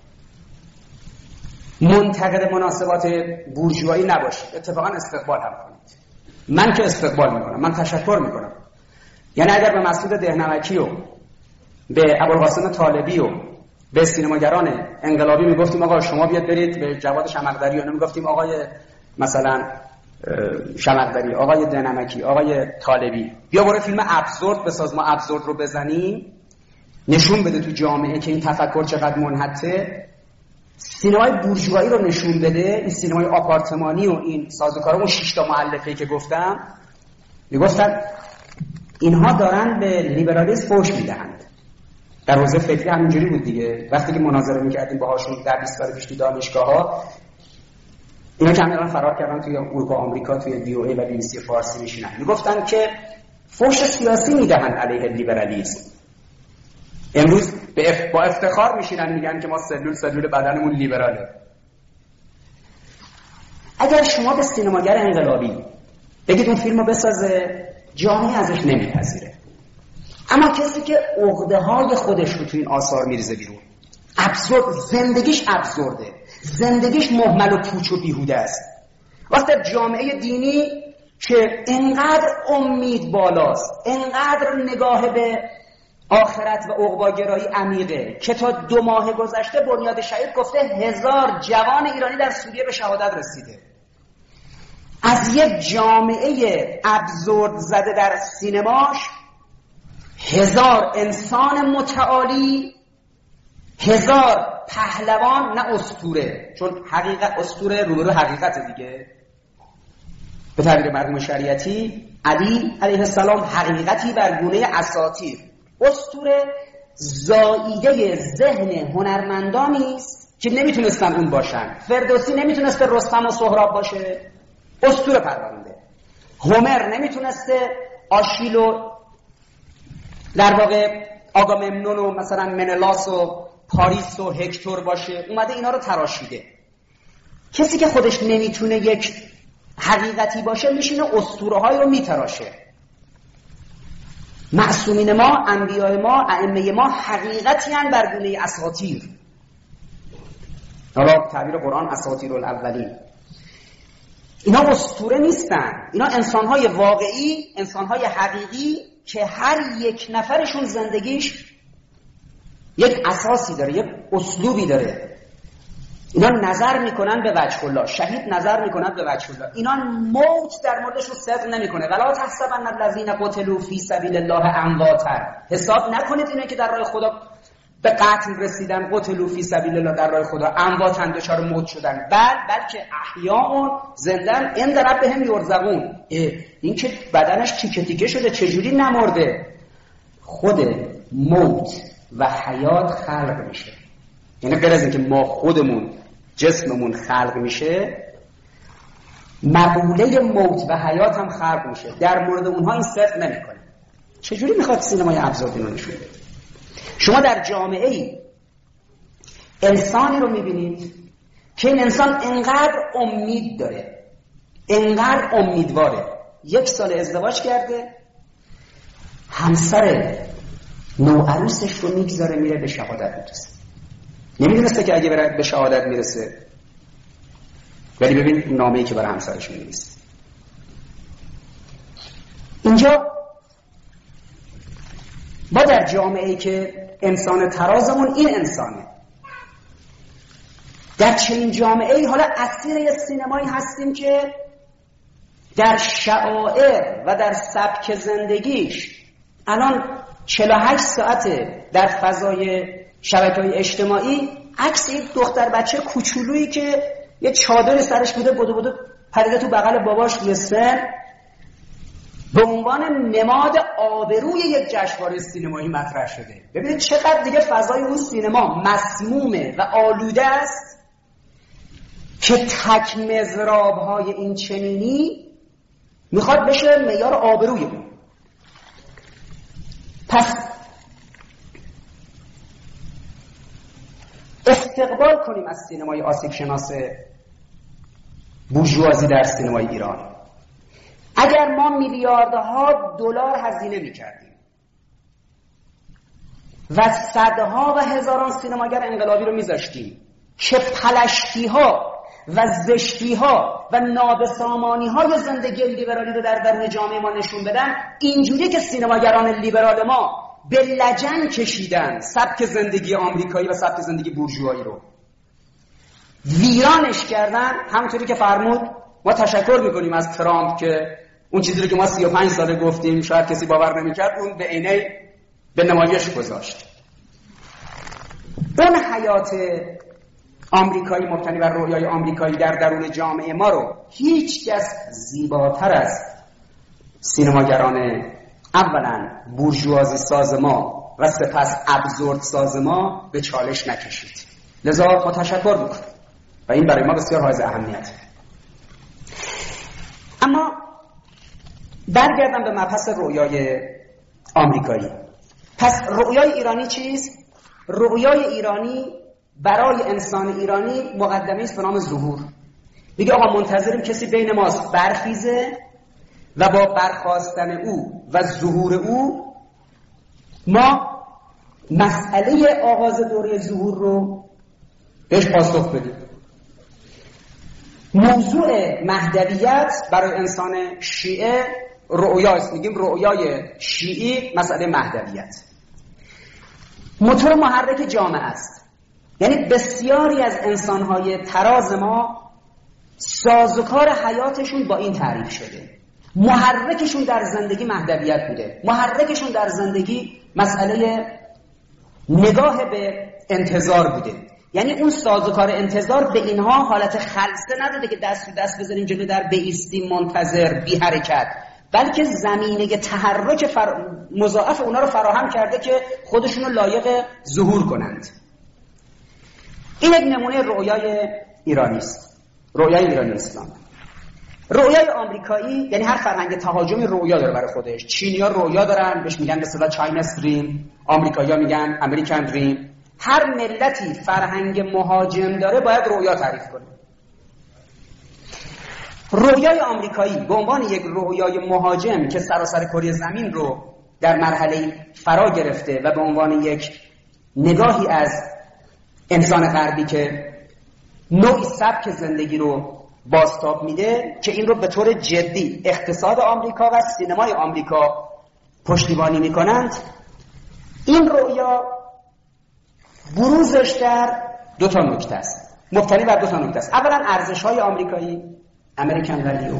منتقد مناسبات بورژوایی نباشید، اتفاقا استقبال هم کنید. من که استقبال میکنم، من تشکر میکنم. یعنی اگر به مسعود دهنمکی و به ابوالقاسم طالبی و به سینماگران انقلابی میگفتیم آقا شما بیاد برید به جواد شمقدری، یا نمیگفتیم آقای مثلا شمقدری، آقای دهنمکی، آقای طالبی بیا برو فیلم ابسورد بساز، ما ابسورد رو بزنیم، نشون بده تو جامعه که این تفکر چقدر منحطه. سینمای بورژوایی رو نشون بده، این سینمای آپارتمانی و این سازوکارمون شش تا مؤلفه‌ای که گفتم، میگفتن اینها دارن به لیبرالیسم فحش میدهند. در حوزه فکری همینجوری بود دیگه. وقتی که مناظره میکردیم باهاشون در بیست سال پیش تو دانشگاه‌ها، اینا که همین فرار کردن توی اروپا، آمریکا، توی وی او ای و بی بی سی فارسی میشینن، میگفتن که فحش سیاسی میدهند علیه لیبرالیسم. امروز به اف... با افتخار میشینن میگن که ما سلول سلول بدنمون لیبراله. اگر شما به سینماگر انقلابی بگید اون فیلمو بسازه، جامعه ازش نمیپذیره. اما کسی که عقده های خودش رو تو این آثار میریزه بیرون، ابسورد، زندگیش ابسورده، زندگیش مهمل و پوچ و بیهوده است. وقتی جامعه دینی که انقدر امید بالاست، انقدر نگاه به آخرت و عقباگرایی عمیقه که تا دو ماه گذشته بنیاد شهید گفته هزار جوان ایرانی در سوریه به شهادت رسیده. از یک جامعه ابزورد زده در سینماش هزار انسان متعالی، هزار پهلوان، نه اسطوره، چون حقیقت اسطوره روبرو حقیقت دیگه. به تعبیر مرحوم شریعتی، علی علیه السلام حقیقتی بر گونه اساطیر. اسطوره زائیده ذهن هنرمندانی است که نمیتونستن اون باشن. فردوسی نمیتونسته رستم و سهراب باشه، اسطوره پرورنده. هومر نمیتونسته آشیل و در واقع آگاممنون و مثلا منلاس و پاریس و هکتور باشه، اومده اینا رو تراشیده. کسی که خودش نمیتونه یک حقیقتی باشه میشینه اسطوره های رو میتراشه. معصومین ما، انبیاء ما، ائمه ما حقیقتی هستند بر گونه اساطیر. حالا تعبیر قرآن اساطیر الاولین. اینا اسطوره نیستن، اینا انسان‌های واقعی، انسان‌های حقیقی که هر یک نفرشون زندگیش یک اساسی داره، یک اسلوبی داره. اینا نظر میکنن به وجه الله، شهید نظر میکنن به وجه الله. اینا موت در موردشون صدق نمیکنه. ولا تحسبن الذین قتلوا فی سبیل الله امواتا. حساب نکنید اینا که در راه خدا به قتل رسیدن، قتلوا فی سبیل الله، در راه خدا امواتا دچار موت شدن، بل بلکه احیاء زندن عند ربهم یرزقون. این که بدنش تیکه تیکه شده چجوری نمرده؟ خود موت و حیات خلق میشه، یعنی غیر از اینکه ما خودمون جسممون خلق میشه، مقوله موت و حیات هم خلق میشه. در مورد اونها این صدق نمیکنه. چجوری میخواد سینمای ابزار رو نشون بده؟ شما در جامعه ای انسانی رو میبینید که این انسان انقدر امید داره، انقدر امیدواره، یک سال ازدواج کرده، همسر نوعروسش رو میگذاره میره به شهادت میرسه. نمیدونسته که اگه بره به شهادت میرسه، ولی ببین نامه‌ای که برای همسرش می‌نویسه. اینجا ما در جامعه‌ای که انسان ترازمون این انسانه، در چنین جامعه‌ای حالا اسیر یه سینمایی هستیم که در شعائر و در سبک زندگیش الان چهل و هشت ساعته در فضای شبکه‌های اجتماعی عکس این دختر بچه کوچولویی که یه چادر سرش بوده بودو بودو پریده تو بغل باباش روی سن، به عنوان نماد آبروی یک جشنواره سینمایی مطرح شده. ببینید چقدر دیگه فضای اون سینما مسمومه و آلوده است که تک مضراب‌های این چنینی میخواد بشه معیار آبروی اون. پس استقبال کنیم از سینمای آسیب شناس بورژوازی در سینمای ایران. اگر ما میلیاردها دلار هزینه میکردیم و صدها و هزاران سینماگر انقلابی رو میذاشتیم که پلشتی‌ها و زشتی‌ها و نابسامانی‌های زندگی لیبرالی رو در درون جامعه ما نشون بدن، اینجوری که سینماگران لیبرال ما به لجن کشیدن سبک زندگی آمریکایی و سبک زندگی بورژوایی رو، ویرانش کردن، همونطوری که فرمود ما تشکر میکنیم از ترامپ که اون چیزی رو که ما سی و پنج ساله گفتیم شاید کسی باور نمیکرد، اون به عینه به نمایش گذاشت. اون حیات آمریکایی مبتنی بر رویای آمریکایی در درون جامعه ما رو هیچ کس زیباتر از سینماگران اولا بورژوازی ساز ما و سپس ابزورد ساز ما به چالش نکشید. لذا ما تشکر میکنیم و این برای ما بسیار حائز اهمیت. اما برگردم به مبحث رویای آمریکایی. پس رویای ایرانی چیست؟ رویای ایرانی برای انسان ایرانی مقدمه است به نام ظهور. میگه آقا منتظریم کسی بین ماست برخیزه و با برخاستن او و ظهور او ما مسئله آغاز دوره ظهور رو بهش پاسخ بدیم. موضوع مهدویت برای انسان شیعه رؤیاست. میگیم رؤیای شیعی مسئله مهدویت موتور محرک جامعه است. یعنی بسیاری از انسانهای تراز ما سازوکار حیاتشون با این تعریف شده. محرکشون در زندگی مهدویت بوده، محرکشون در زندگی مسئله نگاه به انتظار بوده. یعنی اون سازوکار انتظار به اینها حالت خلسه نداده که دست رو دست بزنیم جلو در بایستیم منتظر بی حرکت، بلکه زمینه تحرک فر... مضاعف اونا رو فراهم کرده که خودشون رو لایق ظهور کنند. این یک نمونه رویای ایرانی است، رویای ایرانی اسلام. رویای آمریکایی یعنی هر فرهنگ تهاجمی رویا داره برای خودش. چینی‌ها رویا دارن بهش میگن به اصطلاح چایناز دریم، آمریکایی‌ها میگن امریکن دریم. هر ملتی فرهنگ مهاجم داره باید رویا تعریف کنه. رویای آمریکایی به عنوان یک رویای مهاجم که سراسر کره زمین رو در مرحله فرا گرفته و به عنوان یک نگاهی از انسان غربی که نوعی سبک زندگی رو بازتاب میده که این رو به طور جدی اقتصاد آمریکا و سینمای آمریکا پشتیبانی میکنند، این رویا بروزش در دو تا نکته است، مبتنی بر دو تا نکته است. اولا ارزش‌های آمریکایی، امریکن ولیو.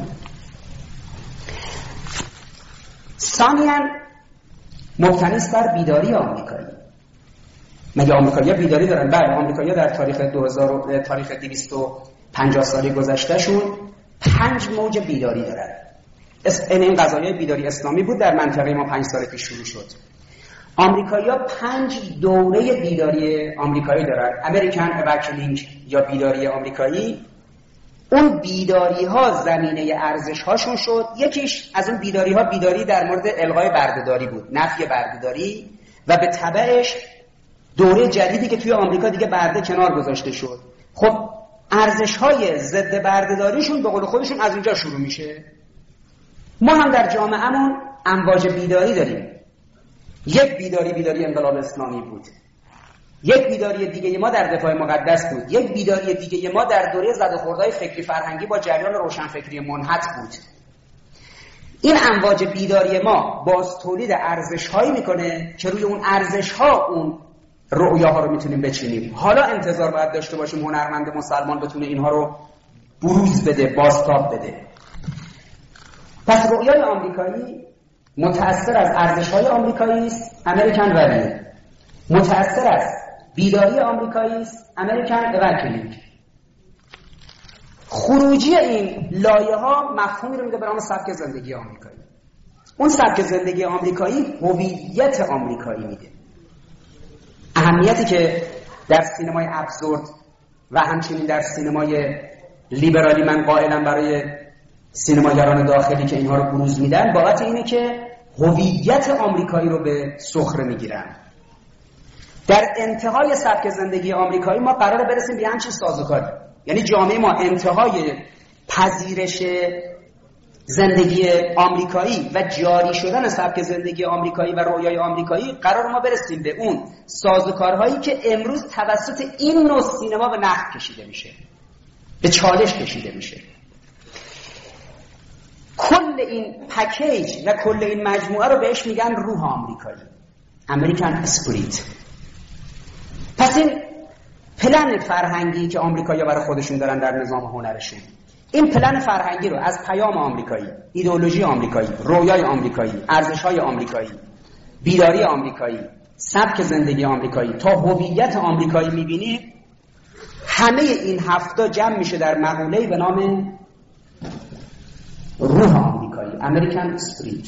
ثانیاً مبتنی است بر بیداری آمریکایی. مگه آمریکایی‌ها بیداری دارن؟ بله، آمریکایی‌ها در تاریخ دو هزار تاریخ دویست و پنجاه سالی گذشتهشون پنج موج بیداری دارن. این این قضایای بیداری اسلامی بود در منطقه ما پنج سال پیش شروع شد. آمریکایی‌ها پنج دوره بیداری آمریکایی دارن. امریکن اوکلینگ یا بیداری آمریکایی. اون بیداری ها زمینه ارزش هاشون شد. یکیش از اون بیداری ها بیداری در مورد الغای بردهداری بود، نفی بردهداری، و به تبعش دوره جدیدی که توی آمریکا دیگه برده کنار گذاشته شد. خب ارزش های ضد بردهداریشون به قول خودشون از اونجا شروع میشه. ما هم در جامعهمون امواج بیداری داریم. یک بیداری بیداری انقلاب اسلامی بود، یک بیداری دیگه ما در دفاع مقدس بود، یک بیداری دیگه ما در دوره زد و خوردهای فکری فرهنگی با جریان روشنفکری منحط بود. این امواج بیداری ما باز تولید ارزش‌هایی میکنه که روی اون ارزش‌ها اون رؤیاها رو میتونیم بچینیم. حالا انتظار باید داشته باشیم هنرمند مسلمان بتونه اینها رو بروز بده، بازتاب بده. پس رؤیای آمریکایی متأثر از ارزش‌های آمریکایی است، امریکن ولیو. متأثر از بیداری آمریکایی است، امریکن اوکلینگ. خروجی این لایه‌ها مفهومی رو میده به نام سبک زندگی آمریکایی. اون سبک زندگی آمریکایی هویت آمریکایی میده. اهمیتی که در سینمای ابسورد و همچنین در سینمای لیبرالی من قائلم برای سینماگران داخلی که اینها رو بروز میدن، بابت اینه که هویت آمریکایی رو به سخره میگیرن. در انتهای سبک زندگی آمریکایی ما قراره برسیم به همچین سازوکاری. یعنی جامعه ما انتهای پذیرش زندگی آمریکایی و جاری شدن سبک زندگی آمریکایی و رویای آمریکایی، قرار ما برسیم به اون سازوکارهایی که امروز توسط این نوع سینما به نقد کشیده میشه، به چالش کشیده میشه. کل این پکیج و کل این مجموعه رو بهش میگن روح آمریکایی، امریکن اسپریت. پس این پلن فرهنگی که آمریکایی‌ها برای خودشون دارن در نظام هنرشون، این پلن فرهنگی رو از پیام آمریکایی، ایدئولوژی آمریکایی، رویای آمریکایی، ارزش‌های آمریکایی، بیداری آمریکایی، سبک زندگی آمریکایی تا هویت آمریکایی می‌بینید، همه این هفته جمع میشه در مقوله‌ای به نام روح آمریکایی، امریکن اسپریت.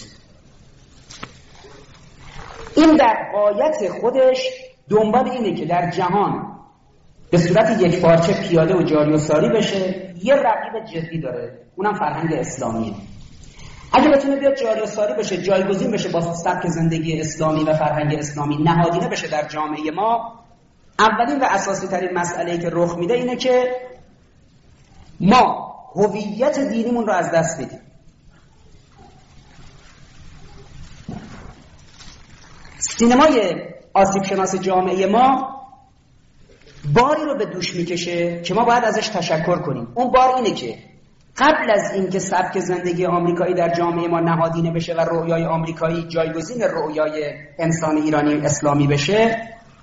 این در غایت خودش دنبال اینه که در جهان به صورت یک پارچه پیاده و جاری و ساری بشه. یه رقیب جدی داره، اونم فرهنگ اسلامیه. اگه بتونه بیاد جاری و ساری بشه، جایگزین بشه با سبک زندگی اسلامی و فرهنگ اسلامی، نهادینه بشه در جامعه ما، اولین و اساسی ترین مسئله‌ای که رخ میده اینه که ما هویت دینیمون رو از دست میدیم. سینمای آسیب شناس جامعه ما باری رو به دوش میکشه که ما باید ازش تشکر کنیم. اون بار اینه که قبل از اینکه سبک زندگی آمریکایی در جامعه ما نهادینه بشه و رویای آمریکایی جایگزین رویای انسان ایرانی اسلامی بشه،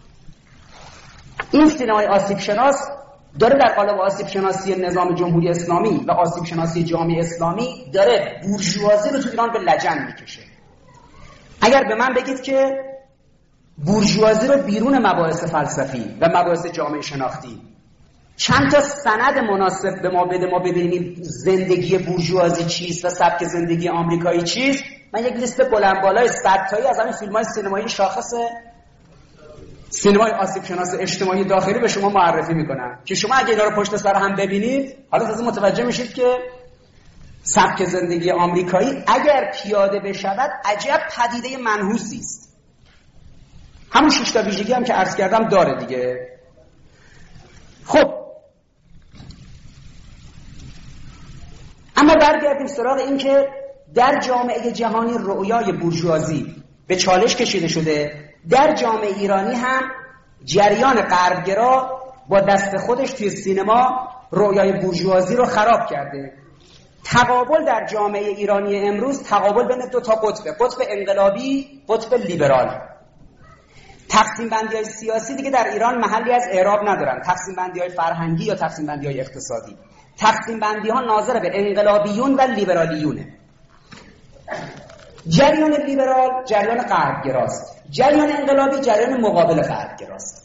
این سینمای آسیب شناس داره در قالب آسیب شناسی نظام جمهوری اسلامی و آسیب شناسی جامعه اسلامی داره بورژوازی رو تو ایران به لجن میکشه. اگر به من بگید که بورژوازی رو بیرون مباحث فلسفی و مباحث جامعه شناختی چند تا سند مناسب به ما بده، ما ببینیم زندگی بورژوازی چیست و سبک زندگی آمریکایی چیست، من یک لیست بلند بالای صد تایی از همین فیلم‌های سینمایی شاخص سینمای آسیب شناس اجتماعی داخلی به شما معرفی میکنم که شما اگه اینا رو پشت سر هم ببینید، حالا تازه متوجه میشید که سبک زندگی آمریکایی اگر پیاده بشود عجب پدیده منحوسی است. همون شش تا ویژگی هم که عرض کردم داره دیگه. خب اما برگردیم سراغ این که در جامعه جهانی رؤیای بورژوازی به چالش کشیده شده، در جامعه ایرانی هم جریان غربگرا با دست خودش توی سینما رؤیای بورژوازی رو خراب کرده. تقابل در جامعه ایرانی امروز تقابل بین دو تا قطب، قطب انقلابی، قطب لیبرال. تقسیم بندی های سیاسی دیگه در ایران محلی از اعراب ندارن، تقسیم بندی های فرهنگی یا تقسیم بندی های اقتصادی. تقسیم بندی ها ناظر به انقلابیون و لیبرالیونه. جریان لیبرال جریان غربگراست، جریان انقلابی جریان مقابل غربگراست.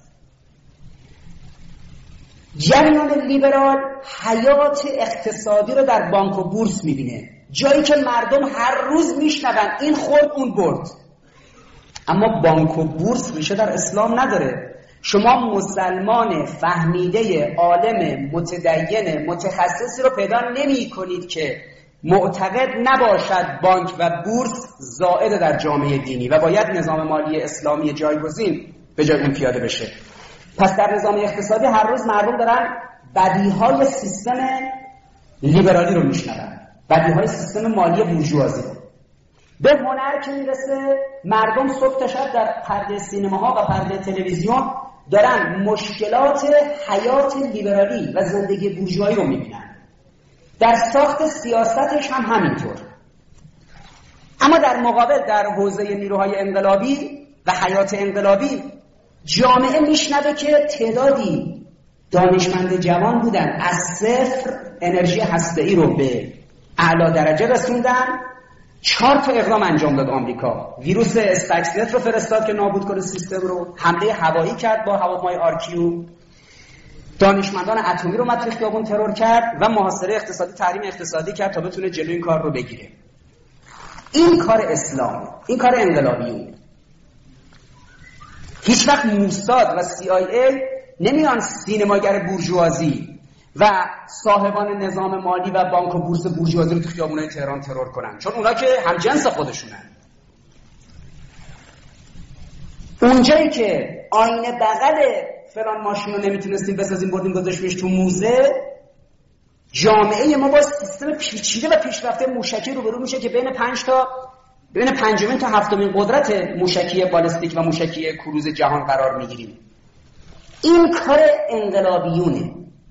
جریان لیبرال حیات اقتصادی رو در بانک و بورس میبینه، جایی که مردم هر روز میشنون این خورد اون برد. اما بانک و بورس ریشه در اسلام نداره. شما مسلمان فهمیده عالم متدین متخصصی رو پیدا نمی کنید که معتقد نباشد بانک و بورس زائد در جامعه دینی و باید نظام مالی اسلامی جایگزین به جای اون پیاده بشه. پس در نظام اقتصادی هر روز مردم دارن بدیهای سیستم لیبرالی رو میشنون، بدیهای سیستم مالی بورژوازی رو. به هنر که میرسه مردم صبح تا شب در پرده سینماها و پرده تلویزیون دارن مشکلات حیات لیبرالی و زندگی بورژوایی رو میبینن. در ساخت سیاستش هم همینطور. اما در مقابل در حوزه نیروهای انقلابی و حیات انقلابی جامعه میشنوه که تعدادی دانشمند جوان بودن از صفر انرژی هسته‌ای رو به اعلی درجه رسوندن. چهار تا اقدام انجام داد آمریکا. ویروس استاکسنت رو فرستاد که نابود کنه سیستم رو، حمله هوایی کرد با هواپیمای آرکیو، دانشمندان اتمی رو مطرح خیابون ترور کرد و محاصره اقتصادی، تحریم اقتصادی کرد تا بتونه جلوی این کار رو بگیره. این کار اسلام، این کار انقلابیون. هیچ وقت موساد و سی آی ای نمیان سینماگر بورژوازی و صاحبان نظام مالی و بانک و بورس بورژوازی رو تو خیابونای تهران ترور کنن، چون اونا که هم جنس خودشونن. اونجایی که آینه بغل فلان ماشین رو نمیتونستیم بسازیم بردیم گذاشتیمش تو موزه، جامعه ما با سیستم پیچیده و پیشرفته موشکی روبرو میشه که بین پنج تا بین پنجمین تا هفتمین قدرت موشکی بالستیک و موشکی کروز جهان قرار میگیریم. این کار انقلابیونه.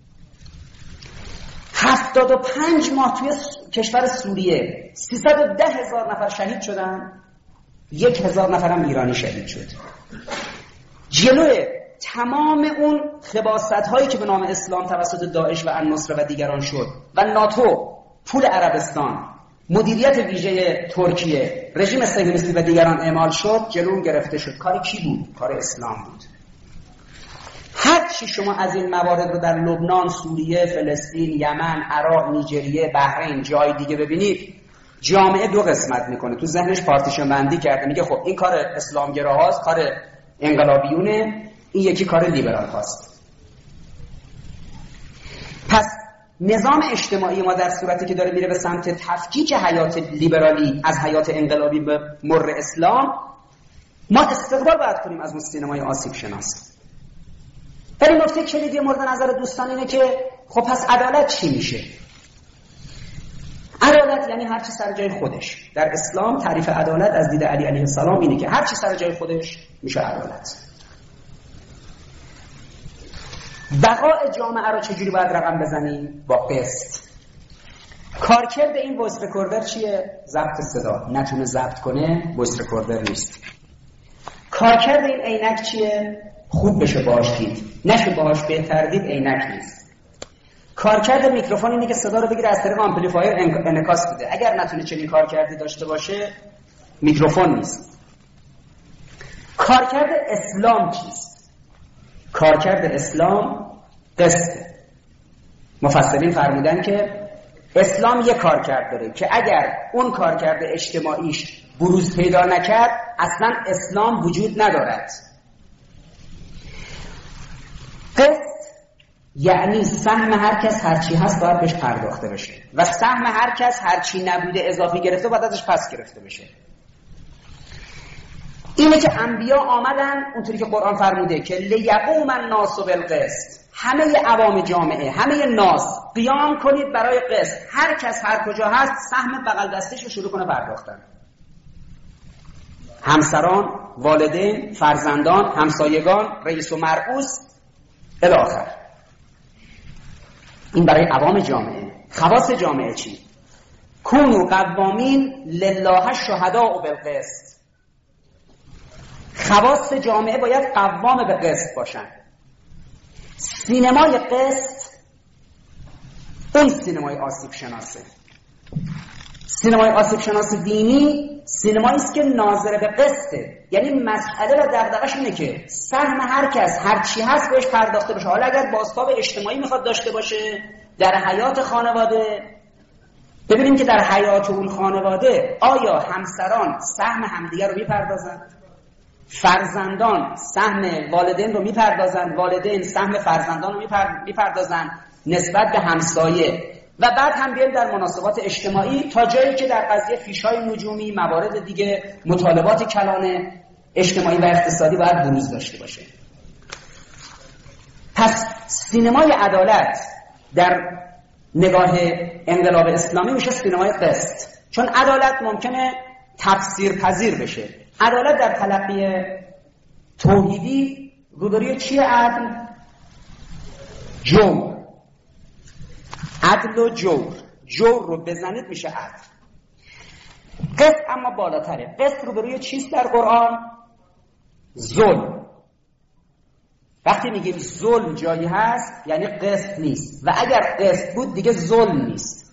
هفتاد و پنج ماه توی کشور سوریه سیصد و ده هزار نفر شهید شدن، یک هزار نفر هم ایرانی شهید شد. جلوی تمام اون خباثت هایی که به نام اسلام توسط داعش و النصره و دیگران شد و ناتو، پول عربستان، مدیریت ویژه ترکیه، رژیم صهیونیستی و دیگران اعمال شد، جلو گرفته شد. کار کی بود؟ کار اسلام بود. هر چی شما از این موارد رو در لبنان، سوریه، فلسطین، یمن، عراق، نیجریه، بحرین، جای دیگه ببینید، جامعه دو قسمت میکنه. تو ذهنش پارتیشن بندی کرده، میگه خب این کار اسلامگراهاست، کار انقلابیونه، این یکی کار لیبرال هاست. پس نظام اجتماعی ما در صورتی که داره میره به سمت تفکیک حیات لیبرالی از حیات انقلابی به مر اسلام، ما استقبال باید کنیم از اون سینمای آسیب شناس. ولی نکته کلیدی مورد نظر دوستان اینه که خب پس عدالت چی میشه؟ عدالت یعنی هر چی سر جای خودش. در اسلام تعریف عدالت از دید علی علیه السلام اینه که هر چی سر جای خودش میشه عدالت. بقای جامعه رو چجوری باید رقم بزنیم؟ با قسط. کارکرد این وایس رکوردر چیه؟ ضبط صدا. نتونه ضبط کنه وایس رکوردر نیست. کارکرد این عینک چیه؟ خوب بشه باهاش دید، نشه باهاش بهتر دید، عینک نیست. کارکرد میکروفون اینه که صدا رو بگیره از طریق آمپلیفایر انعکاس بده. اگر نتونه چنین کارکردی داشته باشه میکروفون نیست. کارکرد اسلام چیست؟ کارکرد اسلام قسطه. مفسرین فرمودن که اسلام یک کارکرد داره که اگر اون کارکرد اجتماعیش بروز پیدا نکرد اصلا اسلام وجود ندارد. قسط یعنی سهم هر کس هر چی هست باید بهش پرداخته بشه و سهم هر کس هر چی نبوده اضافی گرفته باید ازش پس گرفته بشه. اینه که انبیا آمدن اونطوری که قرآن فرموده که لیقوم الناس بالقسط، همه عوام جامعه، همه ناس قیام کنید برای قسط. هر کس هر کجا هست سهم بغل دستش رو شروع کنه پرداختن. همسران، والدین، فرزندان، همسایگان، رئیس و مرئوس الی آخر. این برای عوام جامعه. خواص جامعه چی؟ کونوا قوامین لله شهداء بالقسط. خواص جامعه باید قوام به قسط باشن. سینمای قسط اون سینمای آسیب شناسه. سینمای آسیب شناس دینی سینمایی است که ناظر به قسطه. یعنی مسئله و دغدغه‌اش اینه که سهم هر کس هر چی هست بهش پرداخته بشه. حالا اگر بازتاب اجتماعی میخواد داشته باشه در حیات خانواده، ببینیم که در حیات اون خانواده آیا همسران سهم همدیگر رو میپردازند؟ فرزندان سهم والدین رو میپردازن، والدین سهم فرزندان رو میپردازن نسبت به همسایه، و بعد هم بیایم در مناسبات اجتماعی تا جایی که در قضیه فیش‌های نجومی، موارد دیگه، مطالبات کلان اجتماعی و اقتصادی باید بروز داشته باشه. پس سینمای عدالت در نگاه انقلاب اسلامی میشه سینمای قسط، چون عدالت ممکنه تفسیر پذیر بشه. عدالت در تلقی توحیدی روبروی چیه؟ عدل، جور. عدل و جور، جور رو بزنید میشه عدل. قسط اما بالاتره. قسط روبروی چیست در قرآن؟ ظلم. وقتی میگیم ظلم جایی هست یعنی قسط نیست، و اگر قسط بود دیگه ظلم نیست.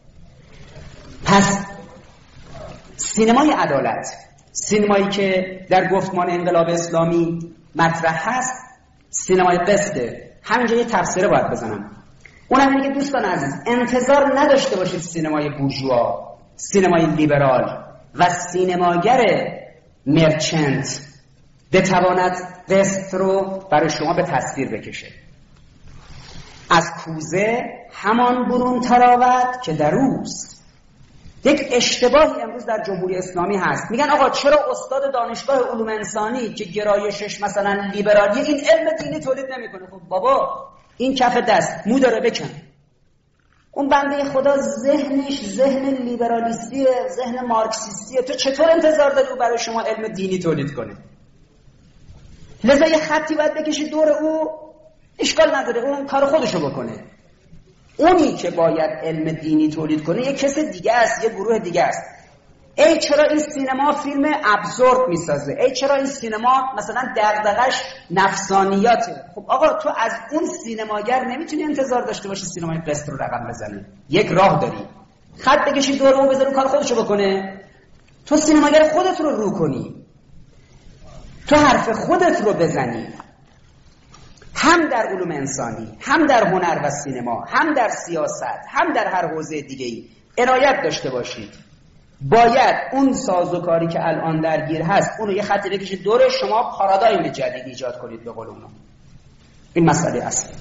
پس سینمای عدالت، سینمایی که در گفتمان انقلاب اسلامی مطرح هست، سینمای قسطه. همینجا یه تفسیره باید بزنم، اونم اینه که دوستان عزیز انتظار نداشته باشید سینمای بورژوا، سینمای لیبرال و سینماگر مرچنت بتواند قسط رو برای شما به تصویر بکشه. از کوزه همان برون تراود که در اوست. یک اشتباهی امروز در جمهوری اسلامی هست. میگن آقا چرا استاد دانشگاه علوم انسانی که گرایشش مثلا لیبرالیه این علم دینی تولید نمیکنه؟ خب بابا این کف دست مو داره بکن. اون بنده خدا ذهنش ذهن لیبرالیستیه، ذهن مارکسیستیه، تو چطور انتظار داری او برای شما علم دینی تولید کنه؟ لذا یه خطی باید بکشی دور او، اشکال نداره اون کار خودشو بکنه. اونی که باید علم دینی تولید کنه یه کس دیگه است، یه گروه دیگه است. ای چرا این سینما فیلم ابسورد میسازه؟ ای چرا این سینما مثلا دغدغش نفسانیاته؟ خب آقا تو از اون سینماگر نمیتونی انتظار داشته باشی سینمای قسط رو رقم بزنه. یک راه داری، خط بکشی دور اون، بذار کار خودشو بکنه. تو سینماگر خودت رو رو کنی، تو حرف خودت رو بزنی، هم در علوم انسانی، هم در هنر و سینما، هم در سیاست، هم در هر حوزه دیگه‌ای عنایت داشته باشید. باید اون سازوکاری که الان درگیر هست اونو یه خطی بکشید دور شما، پارادایم جدید ایجاد کنید به قول اونا. این مسئله اصلی.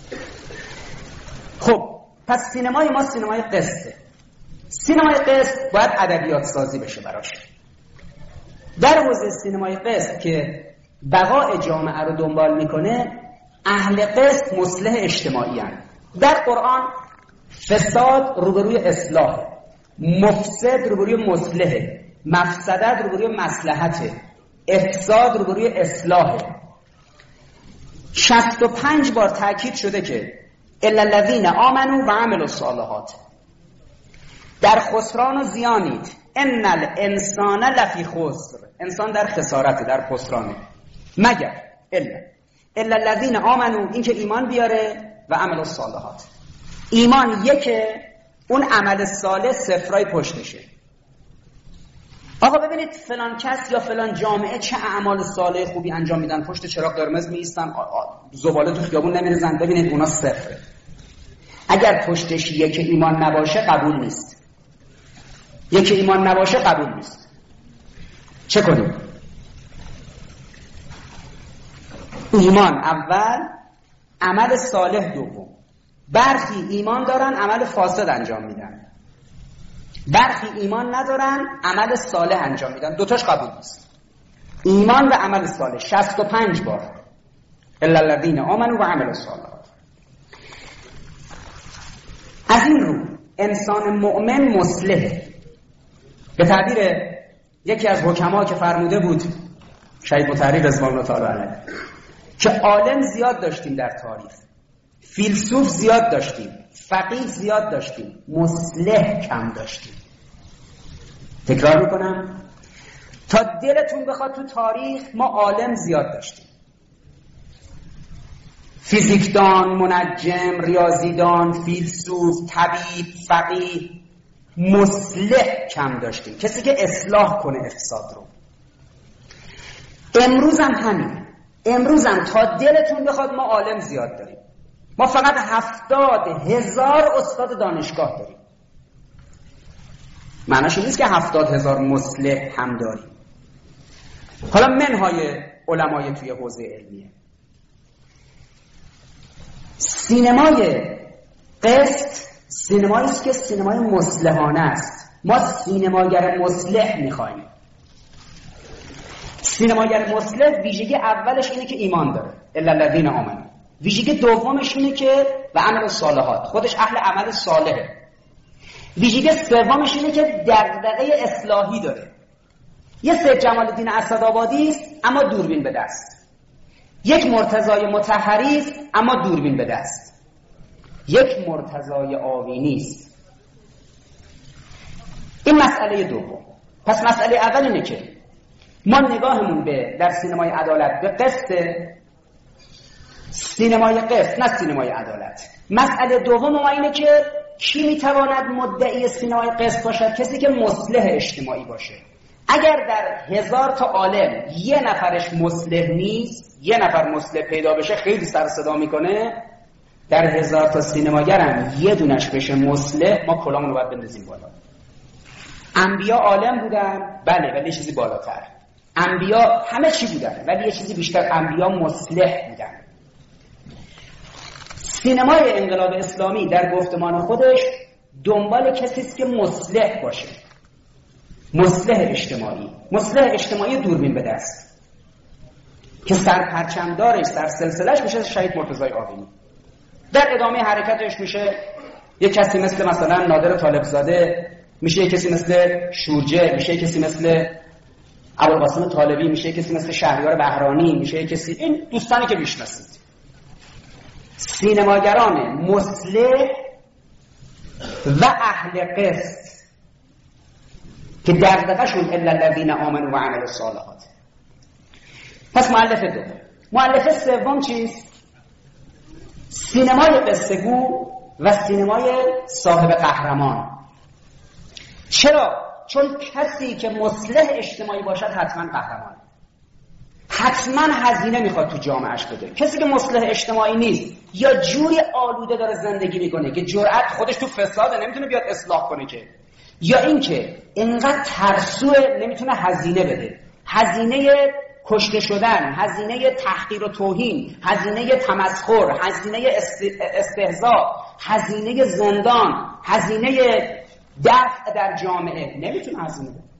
خب پس سینمای ما سینمای قسطه. سینمای قسط باید ادبیات سازی بشه براش. در حوزه سینمای قسط که بقای جامعه رو دنبال میکنه، اهل قسط مصلح اجتماعی هستند. در قرآن فساد روبروی اصلاح، مفسد روبروی مصلح، مفسدت روبروی مصلحت، افساد روبروی اصلاح. شصت و پنج بار تاکید شده که الا الذین آمنوا و عملوا الصالحات، در خسران و زیانید. ان الانسان لفی خسر، انسان در خسارت، در خسرانه، مگر الا الا الذین آمنوا، این که ایمان بیاره، و عملوا الصالحات. ایمان یکه، اون عمل صالح صفرای پشتشه. آقا ببینید فلان کس یا فلان جامعه چه اعمال صالح خوبی انجام میدن، پشت چراغ قرمز میایستن، زباله تو خیابون نمیریزن، ببینید اونا صفره. اگر پشتش یک ایمان نباشه قبول نیست. یک ایمان نباشه قبول نیست. چه کنیم؟ ایمان اول، عمل صالح دوم. برخی ایمان دارن عمل فاسد انجام میدن، برخی ایمان ندارن عمل صالح انجام میدن، دوتاش قبول نیست. ایمان و عمل صالح شصت و پنج بار، الا الذین آمنوا و عملوا الصالحات. از این رو انسان مؤمن مصلحه. به تعبیر یکی از حکما که فرموده بود، شهید مطهری رضوان الله تعالی علیه، که عالم زیاد داشتیم در تاریخ، فیلسوف زیاد داشتیم، فقیه زیاد داشتیم، مصلح کم داشتیم. تکرار میکنم تا دلتون بخواد، تو تاریخ ما عالم زیاد داشتیم، فیزیکدان، منجم، ریاضیدان، فیلسوف، طبیب، فقیه. مصلح کم داشتیم، کسی که اصلاح کنه افساد رو. امروز هم همین، امروز هم تا دلتون بخواد ما عالم زیاد داریم. ما فقط هفتاد هزار استاد دانشگاه داریم. معناش این نیست که هفتاد هزار مصلح هم داریم. حالا منهای علمای توی حوزه علمیه. سینمای قسط سینمایی است که سینمای مصلحانه است. ما سینماگر مصلح میخوایم. سینماگر مصلح ویژگی اولش اینه که ایمان داره، الا الذین آمنوا. ویژگی دومش اینه که و عمل صالحات، خودش اهل عمل صالحه. ویژگی سومش اینه که دغدغه اصلاحی داره. یه سید جمال الدین اسدآبادی است اما دوربین به دست. یک مرتضای مطهری است اما دوربین به دست. یک مرتضای آوینی است. این مسئله دوم. پس مسئله اول اینه که ما نگاهمون به در سینمای عدالت به قسط، سینمای قسط نه سینمای عدالت. مسئله دوم ما اینه که کی میتواند مدعی سینمای قسط باشد؟ کسی که مصلح اجتماعی باشه. اگر در هزار تا عالم یه نفرش مصلح نیست، یه نفر مصلح پیدا بشه خیلی سر صدا میکنه، در هزار تا سینماگرم یه دونش بشه مصلح، ما کلامون رو باید بندازیم بالا. انبیا عالم بودن بله، ولی یه چیزی بالاتر. انبیا همه چی بودن ولی یه چیزی بیشتر، انبیا مصلح بودن. سینمای انقلاب اسلامی در گفتمان خودش دنبال کسی است که مصلح باشه، مصلح اجتماعی. مصلح اجتماعی دوربین به دست که سر پرچمدارش، سر سلسلهش میشه شهید مرتضای آوینی. در ادامه حرکتش میشه یک کسی مثل مثلا نادر طالبزاده، میشه یک کسی مثل شورجه، میشه یک کسی مثل ابوالقاسم طالبی، میشه یک کسی مثل شهریار بهرانی، میشه یک کسی، این دوستانی که میشناسید. سینماگران مصلح و اهل قسط که دغدغه‌شون الا الذین آمنوا و عملوا الصالحات. پس مؤلفه دوم. مؤلفه سوم چیست؟ سینمای قصه‌گو و سینمای صاحب قهرمان. چرا؟ چون کسی که مصلح اجتماعی باشد حتما قهرمان، حتما هزینه میخواد تو جامعهش بده. کسی که مصلح اجتماعی نیست یا جوری آلوده داره زندگی میکنه که جرأت خودش تو فساده، نمیتونه بیاد اصلاح کنه که، یا اینکه اینقدر ترسوه نمیتونه هزینه بده، هزینه کشته شدن، هزینه تحقیر و توهین، هزینه تمسخر، هزینه استهزاء، هزینه زندان، هزینه دفع در جامعه، نمیتونه هزینه بده.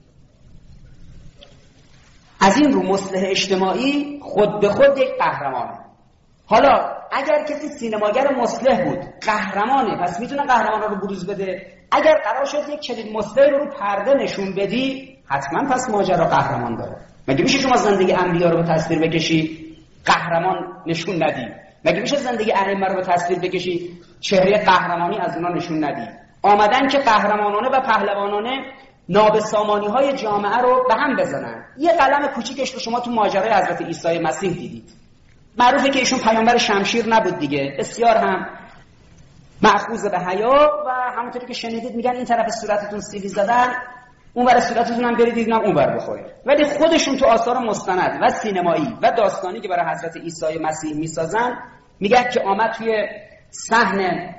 از این رو مصلح اجتماعی خود به خود یک قهرمانه. حالا اگر کسی سینماگر مصلح بود قهرمانه، پس میتونه قهرمان رو بروز بده. اگر قرار شد یک چنین مصلح رو رو پرده نشون بدی، حتما پس ماجرا قهرمان داره. مگه میشه شما زندگی انبیا رو به تصویر بکشی قهرمان نشون ندی؟ مگه میشه زندگی ائمه رو به تصویر بکشی چهره قهرمانی از اونا نشون ندی؟ آمدن که قهرمانانه و پهلوانانه نابسامانی های جامعه رو به هم بزنن. یه قلم کوچیکش رو شما تو ماجرای حضرت عیسی مسیح دیدید. معروفه که ایشون پیامبر شمشیر نبود دیگه، بسیار هم مأخوذ به حیا و همونطوری که شنیدید میگن این طرف صورتتون سیلی زدن، اون ور صورتتون هم برید دیدن اون ور بخورید. ولی خودشون تو آثار مستند و سینمایی و داستانی که برای حضرت عیسی مسیح میسازن میگن که آمد توی صحن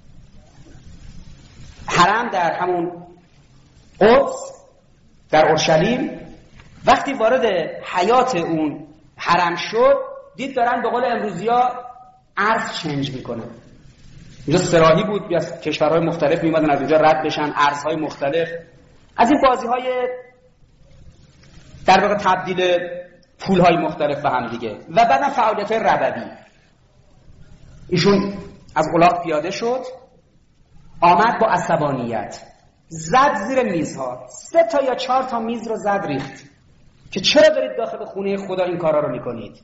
حرم در همون قدس در اورشلیم، وقتی وارد حیات اون حرم شد دید دارن به قول امروزیا ارز چنج میکنه. اینجا سراحی بود، از کشورهای مختلف میمدن از اونجا رد بشن، ارزهای مختلف، از این بازیهای در واقع تبدیل پولهای مختلف به هم دیگه. و بعدم فعالیت‌های ربوی. ایشون از الاغ پیاده شد، آمد با عصبانیت زد زیر میزها، سه تا یا چهار تا میز رو زد ریخت که چرا دارید داخل خونه خدا این کارا رو میکنید؟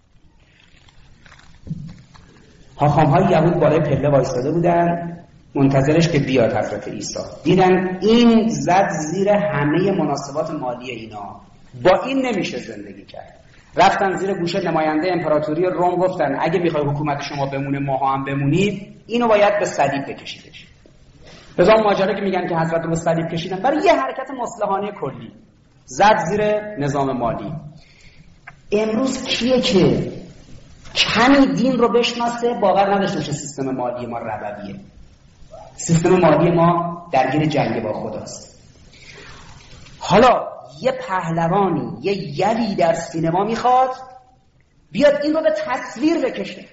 حاخام‌های یهود بالای پله وایساده بودن منتظرش که بیاد حضرت عیسی. دیدن این زد زیر همه مناسبات مالی اینا، با این نمیشه زندگی کرد. رفتن زیر گوشه نماینده امپراتوری روم، گفتن اگه میخوای حکومت شما بمونه ما هم بمونید، اینو باید به صلیب بکشیدش. بذار ماجرا که میگن که حضرت رو به صلیب کشیدن برای یه حرکت مصلحانه کلی، زد زیر نظام مالی. امروز کیه که کمی دین رو بشناسه باور نداشته باشه سیستم مالی ما ربویه؟ سیستم مالی ما درگیر جنگ با خداست. حالا یه پهلوانی، یه یلی در سینما میخواد بیاد این رو به تصویر بکشه.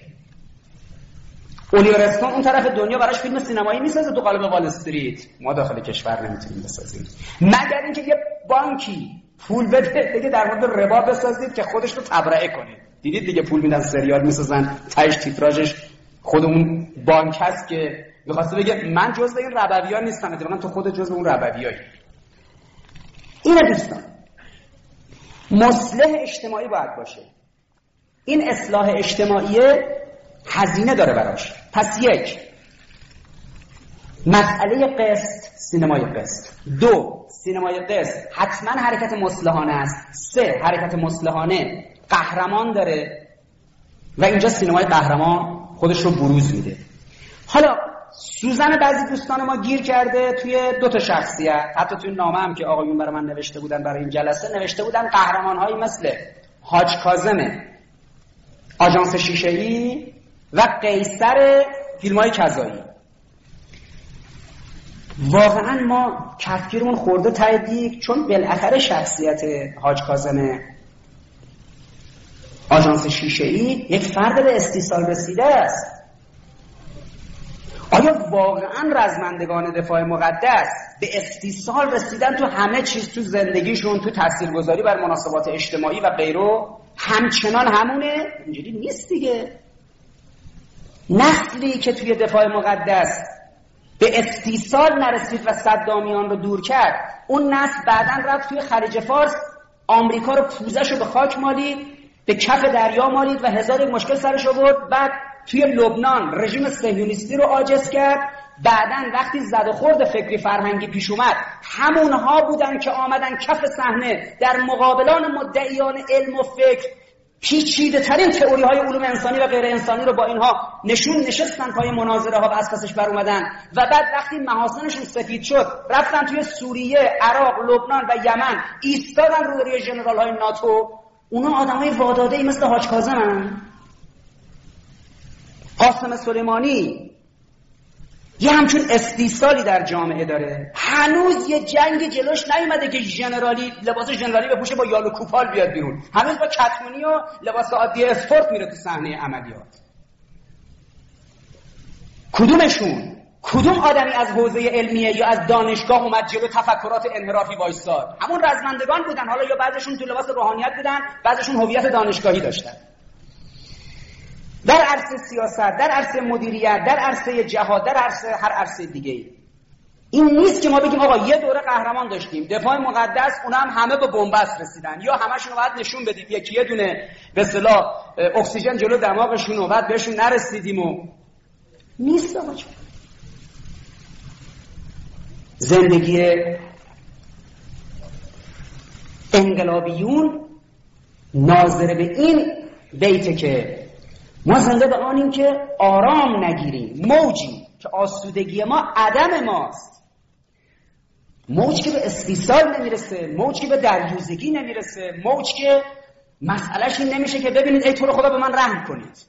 الیور استون اون طرف دنیا براش فیلم سینمایی میسازه تو قالب وال استریت، ما داخل کشور نمیتونیم بسازیم مگر اینکه یه بانکی پول بده بگه در مورد ربا بسازید که خودش رو تبرئه کنه. دیدید دیگه پول میدن سریال میسازن، تهش تیتراژش خود اون بانک هست که میخواسته بگه من جزء این ربویان نیستم، اتفاقا تو خود جزء اون ربویایی. اینه دوستان، مصلح اجتماعی باید باشه. این اصلاح اجتماعی هزینه داره براش. پس یک، مسئله قسط، سینمای قسط. دو، سینمای قسط حتما حرکت مصلحانه است. سه، حرکت مصلحانه قهرمان داره و اینجا سینمای قهرمان خودش رو بروز میده. حالا سوزن بعضی دوستان ما گیر کرده توی دو تا شخصیت، حتی توی نامه هم که آقایون برای من نوشته بودن برای این جلسه، نوشته بودن قهرمان‌هایی مثل حاج کاظم آژانس شیشه‌ای و قیصر فیلم‌های کذایی. واقعا ما کفگیرمون خورده ته دیگ، چون بالاخره شخصیت حاج کاظم آژانس شیشه‌ای یک فرد به استیصال رسیده است. آیا واقعا رزمندگان دفاع مقدس به استیصال رسیدن تو همه چیز، تو زندگیشون، تو تاثیرگذاری بر مناسبات اجتماعی و غیره همچنان همونه؟ اینجوری نیست دیگه. نسلی که توی دفاع مقدس به استیصال نرسید و صدامیان رو دور کرد، اون نسل بعداً رفت توی خلیج فارس، آمریکا رو پوزش رو به خاک مالید، به کف دریا مالید و هزار یک مشکل سرش آورد. بعد توی لبنان رژیم صهیونیستی رو عاجز کرد. بعداً وقتی زد و خورد فکری فرهنگی پیش اومد، همونها بودن که آمدن کف صحنه در مقابلان مدعیان علم و فکر پیچیده ترین تئوری های علوم انسانی و غیر انسانی رو با اینها نشون نشستن پای مناظره ها و از پسش بر اومدن. و بعد وقتی محاسنشون سفید شد رفتن توی سوریه، عراق، لبنان و یمن ایستادن رو روی ژنرال های ناتو. اونا آدمای واداده‌ای مثل حاج کاظمن. قاسم سلیمانی یه همچون استیصالی در جامعه داره، هنوز یه جنگ جلوش نیومده که ژنرالی لباس ژنرالی بپوشه با یال و کوپال بیاد بیرون، هنوز با کتمونی و لباس عادی اسپورت میره تو صحنه عملیات. کدومشون کدوم آدمی از حوزه علمیه یا از دانشگاه اومد جلو تفکرات انحرافی وایساد؟ همون رزمندگان بودن. حالا یا بعضشون تو لباس روحانیت بودن، بعضشون هویت دانشگاهی داشتن. در عرصه سیاست، در عرصه مدیریت، در عرصه جهاد، در عرصه هر عرصه دیگه، این نیست که ما بگیم آقا یه دوره قهرمان داشتیم، دفاع مقدس، اونا هم همه به بنبست رسیدن، یا همشون رو باید نشون بدیم یکی یه دونه به اصطلاح اکسیژن جلو دماغشون و بعد بهشون نرسیدیم. و نیست آقا. زندگی انقلابیون ناظر به این بیته که ما زنده به آنیم که آرام نگیریم، موجی که آسودگی ما عدم ماست، موج که به استیصال نمیرسه، موج که به دریوزگی نمیرسه، موج که مسئلهش این نمیشه که ببینید ای تو رو خدا به من رحم کنید.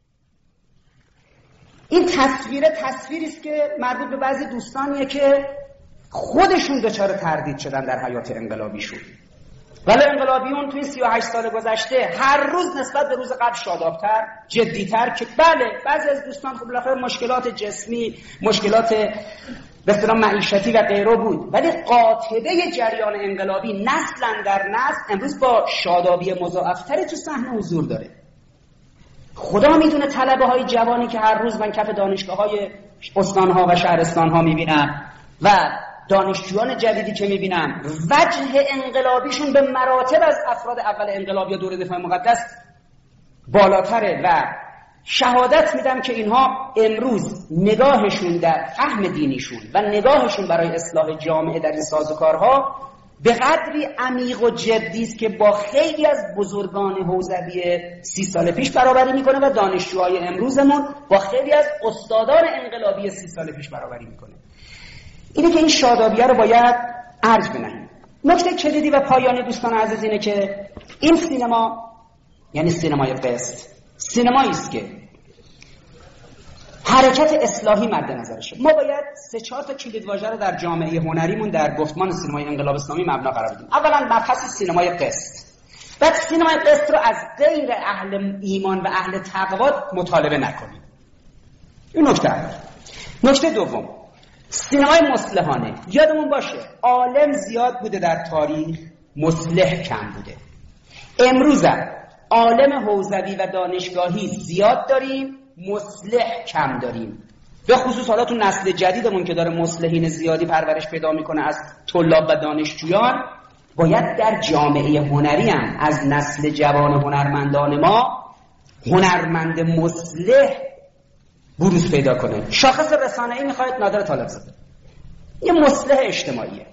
این تصویر تصویری است که مربوط به بعضی دوستانیه که خودشون دچار تردید شدن در حیات انقلابیشون. ولی انقلابیون توی سی و هشت سال گذشته هر روز نسبت به روز قبل شادابتر، جدیتر، که بله بعضی از دوستان خب بالاخره مشکلات جسمی، مشکلات به اصطلاح معیشتی و غیره بود، ولی قاطبه جریان انقلابی نسلا در نسل امروز با شادابی مضاعفتری تو صحنه حضور داره. خدا میدونه طلبه های جوانی که هر روز من کف دانشگاه های استانها و شهرستان ها میبینم و دانشجویان جدیدی که میبینم، وجه انقلابیشون به مراتب از افراد اول انقلاب یا دوره دفاع مقدس بالاتره و شهادت میدم که اینها امروز نگاهشون در فهم دینیشون و نگاهشون برای اصلاح جامعه در این سازوکارها به قدری عمیق و جدی است که با خیلی از بزرگان حوزوی سی سال پیش برابری میکنه و دانشجوهای امروزمون با خیلی از استادان انقلابی سی سال پیش برابری میکنه. اینه که این شادابیه رو باید ارج بنهیم. نکته کلیدی و پایانی دوستان عزیز اینه که این سینما، یعنی سینمای قسط، سینمایی است که حرکت اصلاحی مد نظرشه. ما باید سه چهار تا کلیدواژه رو در جامعه هنریمون در گفتمان سینمای انقلاب اسلامی مبنا قرار بدیم. اولا مبحث سینمای قسط. بعد سینمای قسط رو از غیر اهل ایمان و اهل تقوا مطالبه نکنیم. این نکته اول. نکته دوم، سینمای مصلحانه. یادمون باشه عالم زیاد بوده در تاریخ، مصلح کم بوده. امروز عالم حوزوی و دانشگاهی زیاد داریم، مصلح کم داریم. به خصوص حالا تو نسل جدیدمون که داره مصلحین زیادی پرورش پیدا میکنه از طلاب و دانشجویان، باید در جامعه هنری هم از نسل جوان هنرمندان ما هنرمند مصلح بروز پیدا کنه. شاخص رسانه‌ای میخواید نادر طالبزاده، یه مصلح اجتماعیه.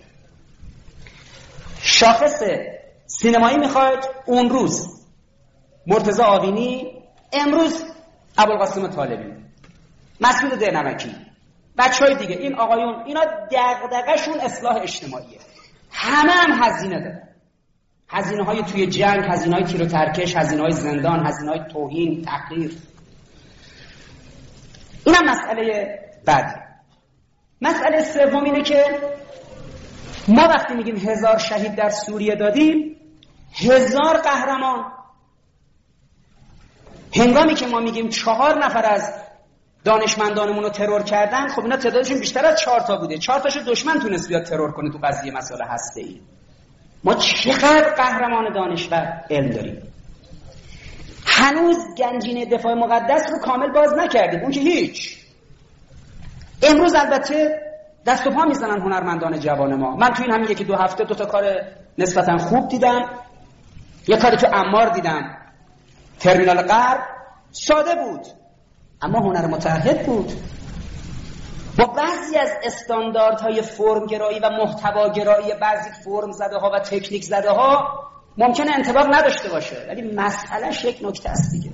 شاخص سینمایی میخواید اون روز مرتضی آقینی، امروز ابوالقاسم طالبی، مسعود دهنمکی، بچهای دیگه، این آقایون اینا دغدغه‌شون اصلاح اجتماعیه. همه هم هزینه دارن، هزینه های توی جنگ، هزینه های تیر و ترکش، هزینه های زندان، هزینه های توهین، تحقیر. این هم مسئله بعدی. مسئله سوم اینه که ما وقتی میگیم هزار شهید در سوریه دادیم، هزار قهرمان، هنگامی که ما میگیم چهار نفر از دانشمندانمون رو ترور کردن، خب اینا تعدادشون بیشتر از چهار تا بوده، چهار تاشو دشمن تونست بیاد ترور کنه تو قضیه مسائل هسته‌ای. ما چقدر قهرمان دانشور علم داریم. هنوز گنجینه دفاع مقدس رو کامل باز نکردیم، اون که هیچ. امروز البته دست و پا میزنن هنرمندان جوان ما. من تو این همین یکی دو هفته دو تا کار نسبتا خوب دیدم. یه کاری تو عمار دیدم، ترمینال غرب، ساده بود اما هنر متعهد بود. با بعضی از استانداردهای فرمگرایی و محتواگرایی بعضی فرم زده ها و تکنیک زده ها ممکنه انطباق نداشته باشه، ولی مسئلهش یک نکته است دیگه.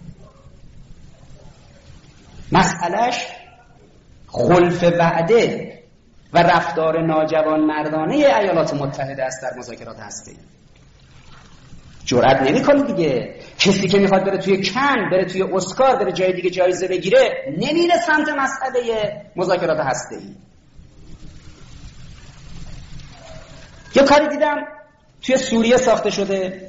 مسئلهش خلف وعده و رفتار ناجوان مردانه ایالات متحده است در مذاکرات هسته‌ای. جرئت نمی‌کنه دیگه. کسی که میخواد بره توی کن، بره توی اسکار، بره جای دیگه جایزه بگیره، نمیره سمت مسئله مذاکرات هسته‌ای. یه کاری دیدم توی سوریه ساخته شده،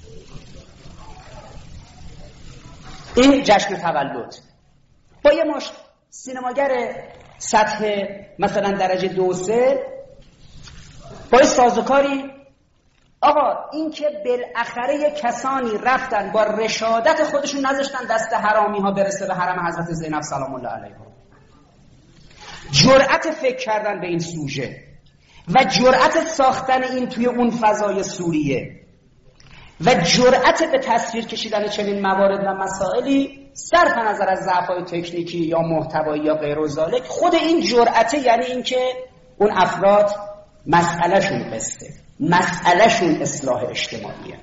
این جشن تولد با یه مشت سینماگر سطح مثلا درجه دو سه با یه سازوکاری. آقا این که بالاخره یه کسانی رفتن با رشادت خودشون نذاشتن دست حرامی ها برسه به حرم حضرت زینب سلام الله علیها، جرأت فکر کردن به این سوژه و جرأت ساختن این توی اون فضای سوریه و جرأت به تصویر کشیدن چنین موارد و مسائلی صرف نظر از ضعف‌های تکنیکی یا محتوایی یا غیر و ذالک، خود این جرأت یعنی این که اون افراد مسئلهشون قصده، مسئلهشون اصلاح اجتماعیه.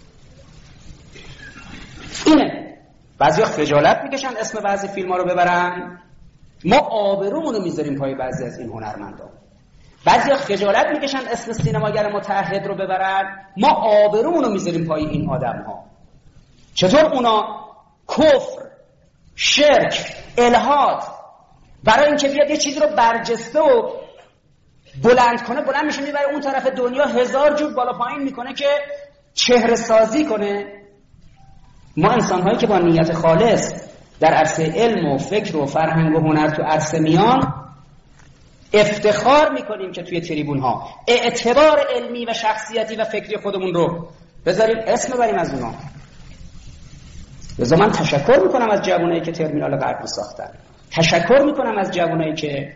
اینه. بعضیا خجالت میکشن اسم بعضی فیلم‌ها رو ببرن، ما آبرومون رو میذاریم پای بعضی از این هنرمندان. بعضیا خجالت میکشن اسم سینماگر متعهد رو ببرن، ما آبرومون رو میذاریم پای این آدم‌ها. چطور اونا کفر، شرک، الحاد برای اینکه بیاد یه چیزی رو برجسته و بلند کنه، بلند میشه میبره اون طرف دنیا، هزار جور بالا پایین میکنه که چهره سازی کنه. ما انسان‌هایی که با نیت خالص در عرصه علم و فکر و فرهنگ و هنر تو عرصه میان افتخار میکنیم که توی تریبون ها اعتبار علمی و شخصیتی و فکری خودمون رو بذاریم اسم ببریم از اونا. لذا من تشکر میکنم از جوانایی که ترمینال غرب رو ساختن، تشکر میکنم از جوانایی که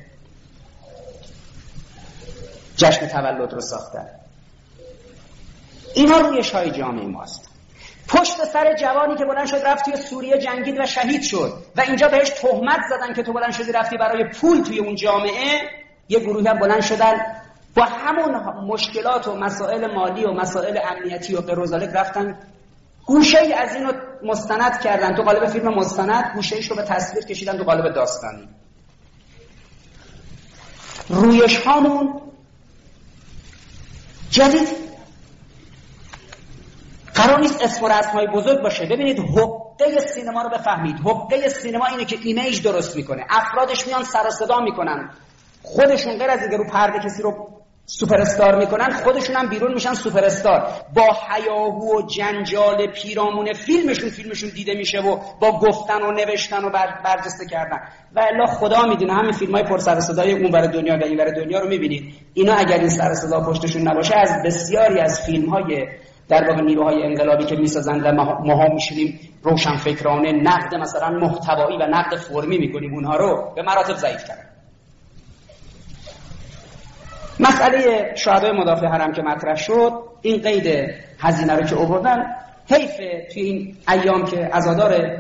جشن تولد رو ساختن. اینا روی شای جامعه ماست. پشت سر جوانی که بلند شد رفت توی سوریه جنگید و شهید شد و اینجا بهش تهمت زدن که تو بلند شدی رفتی برای پول توی اون جامعه، یه گروهی هم بلند شدن با همون مشکلات و مسائل مالی و مسائل امنیتی و غیر و ذالک رفتن گوشه‌ای از اینو مستند کردن تو قالب فیلم مستند، گوشه‌ایش رو به تصویر کشیدن تو قالب داستانی. رویش هامون جدید قرار نیست اسم و رسم‌های بزرگ باشه. ببینید حقه سینما رو بفهمید. حقه سینما اینه که ایمیج درست میکنه، افرادش میان سر و صدا میکنن، خودشون غیر از اینکه رو پرده کسی رو سوپر استار میکنن، خودشون هم بیرون میشن سوپر استار. با هیاهو و جنجال پیرامون فیلمشون فیلمشون دیده میشه و با گفتن و نوشتن و بر برجسته کردن. و الا خدا میدونه همین فیلمای پر سر و صدای اونور دنیا و اینور دنیا رو میبینید، اینا اگر این سر و صدا پشتشون نباشه، از بسیاری از فیلمهای در واقع نیروهای انقلابی که میسازن و ماها میشینیم روشنفکرانه نقد مثلا محتوایی و نقد فرمی میکنیم، اونها رو به مراتب ضعیف کردن. مسئله شهدای مدافع حرم که مطرح شد، این قید هزینه رو که آوردن، حیفه توی این ایام که عزادار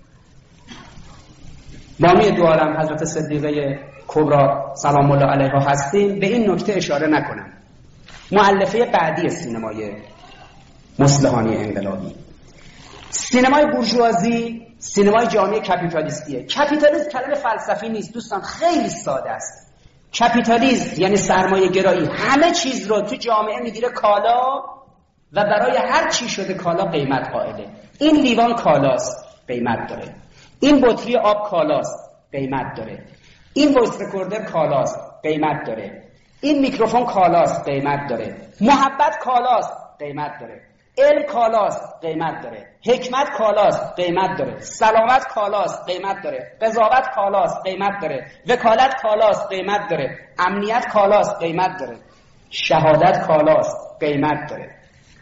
بانوی دو عالم حضرت صدیقه کبری سلام الله علیها هستیم به این نکته اشاره نکنم. مؤلفه بعدی سینمای مصلحانه انقلابی، سینمای بورژوازی، سینمای جامعه کپیتالیستیه. کپیتالیسم کلمه فلسفی نیست دوستان، خیلی ساده است. کپیتالیسم یعنی سرمایه گرایی، همه چیز رو تو جامعه میگیره کالا و برای هر چی شده کالا قیمت قائله. این لیوان کالاست، قیمت داره. این بطری آب کالاست، قیمت داره. این وایس رکوردر کالاست، قیمت داره. این میکروفون کالاست، قیمت داره. محبت کالاست، قیمت داره. علم کالاست، قیمت داره. حکمت کالاست، قیمت داره. سلامت کالاست، قیمت داره. قضاوت کالاست، قیمت داره. وکالت کالاست، قیمت داره. امنیت کالاست، قیمت داره. شهادت کالاست، قیمت داره.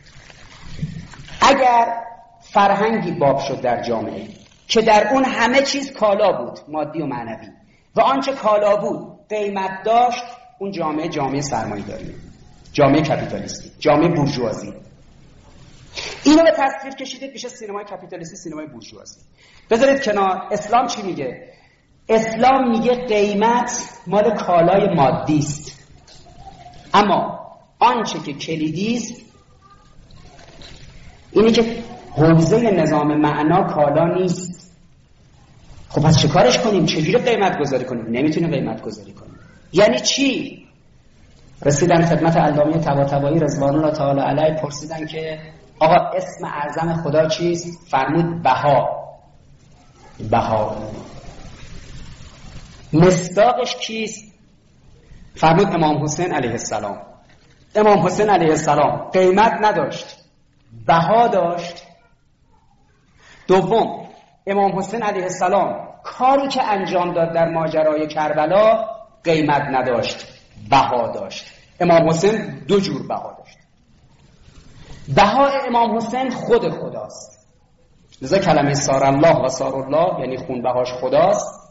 اگر فرهنگی باب شد در جامعه که در اون همه چیز کالا بود، مادی و معنوی، و آنچه کالا بود قیمت داشت، اون جامعه جامعه سرمایه‌داری، جامعه کپیتالیستی، جامعه بورژوازی. اینو به تصویر کشیدید میشه سینمای کپیتالیستی، سینمای بورژوازی. بذارید کنار. اسلام چی میگه؟ اسلام میگه قیمت مال کالای مادی است، اما آنچه که کلیدی است اینی که حوزه نظام معنا کالا نیست. خب پس چه کارش کنیم؟ چجوری قیمت گذاری کنیم؟ نمیتونیم قیمت گذاری کنیم. یعنی چی؟ رسیدن خدمت علامه طباطبایی رضوان الله تعالی علیه، پرسیدن که آقا اسم اعظم خدا چیست؟ فرمود بها. بها. مصداقش کیست؟ فرمود امام حسین علیه السلام. امام حسین علیه السلام قیمت نداشت، بها داشت. دوم، امام حسین علیه السلام کاری که انجام داد در ماجرای کربلا قیمت نداشت، بها داشت. امام حسین دو جور بها داشت. بهای امام حسین خود خداست، لذا کلمه سار الله و سار الله یعنی خون بهاش خداست.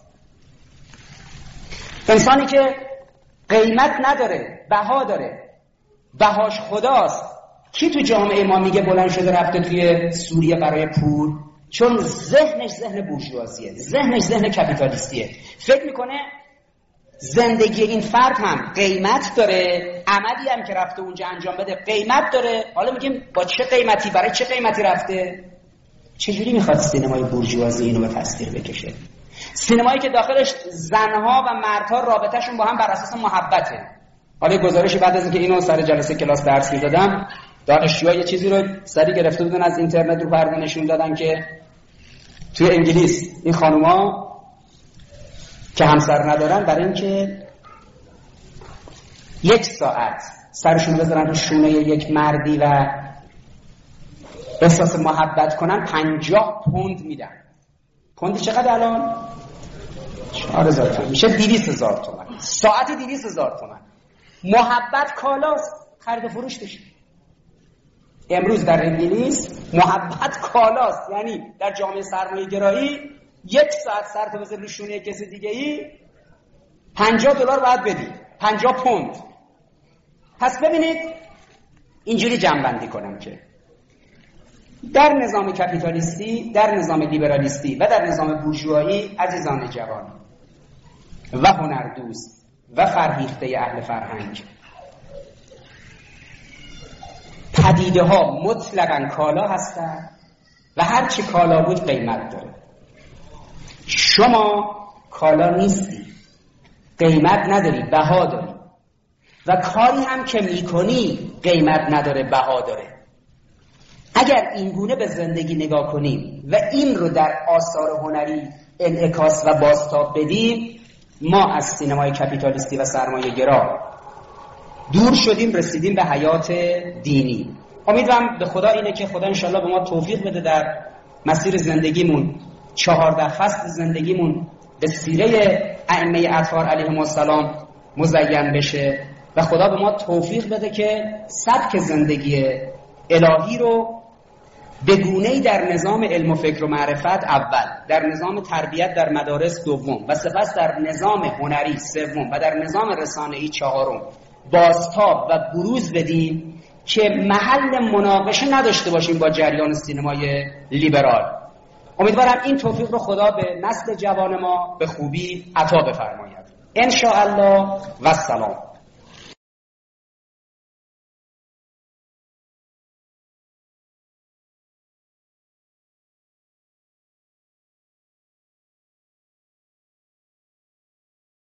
انسانی که قیمت نداره بها داره، بهاش خداست. کی تو جامعه ما میگه بلند شده رفته توی سوریه برای پول؟ چون ذهنش ذهن بورژوازیه، ذهنش ذهن کپیتالیستیه. فکر میکنه زندگی این فرد هم قیمت داره، عملی هم که رفته اونجا انجام بده قیمت داره. حالا میگیم با چه قیمتی، برای چه قیمتی رفته؟ چجوری میخواد سینمای بورژوازی اینو به تصویر بکشه؟ سینمایی که داخلش زنها و مردها رابطهشون با هم بر اساس محبته. حالا گزارشی بعد از اینکه اینو سر جلسه کلاس درس میدادم، دانشجوها یه چیزی رو سری گرفته بودن از اینترنت رو پرده نشون دادن که توی انگلیس این خانوما که همسر ندارن برای اینکه یک ساعت سرشون بذارن رو شونه یک مردی و احساس محبت کنن پنجاه پوند میدن. پوند چقدر الان؟ چهار هزار تومان میشه دویست هزار تومان. ساعت دویست هزار تومان. محبت کالاست، خرید و فروش بشه. امروز در انگلیس محبت کالاست، یعنی در جامعه سرمایه گرایی یک ساعت سر تو بذاری رو شونه کسی دیگه ای پنجاه دلار باید بدی، پنجاه پوند. پس ببینید اینجوری جمع‌بندی کنم که در نظام کپیتالیستی، در نظام لیبرالیستی و در نظام بورژوایی، عزیزان جوان و هنردوست و فرهیخته اهل فرهنگ، پدیده ها مطلقاً کالا هستند و هر چی کالا بود قیمت داره. شما کالا نیستی، قیمت نداری، بها داری، و کاری هم که میکنی قیمت نداره، بها داره. اگر این گونه به زندگی نگاه کنیم و این رو در آثار هنری انعکاس و بازتاب بدیم، ما از سینمای کپیتالیستی و سرمایه گرا دور شدیم، رسیدیم به حیات دینی. امیدوارم به خدا اینه که خدا انشالله به ما توفیق بده در مسیر زندگیمون، چهارده فصل زندگیمون به سیره ائمه اطهار علیهم السلام مزین بشه و خدا به ما توفیق بده که سبک زندگی الهی رو به گونه‌ای در نظام علم و فکر و معرفت اول، در نظام تربیت در مدارس دوم و سپس در نظام هنری سوم و در نظام رسانه‌ای چهارم بازتاب و بروز بدیم که محل مناقشه نداشته باشیم با جریان سینمای لیبرال. امیدوارم این توفیق رو خدا به نسل جوان ما به خوبی عطا بفرماید. ان شاء الله و السلام.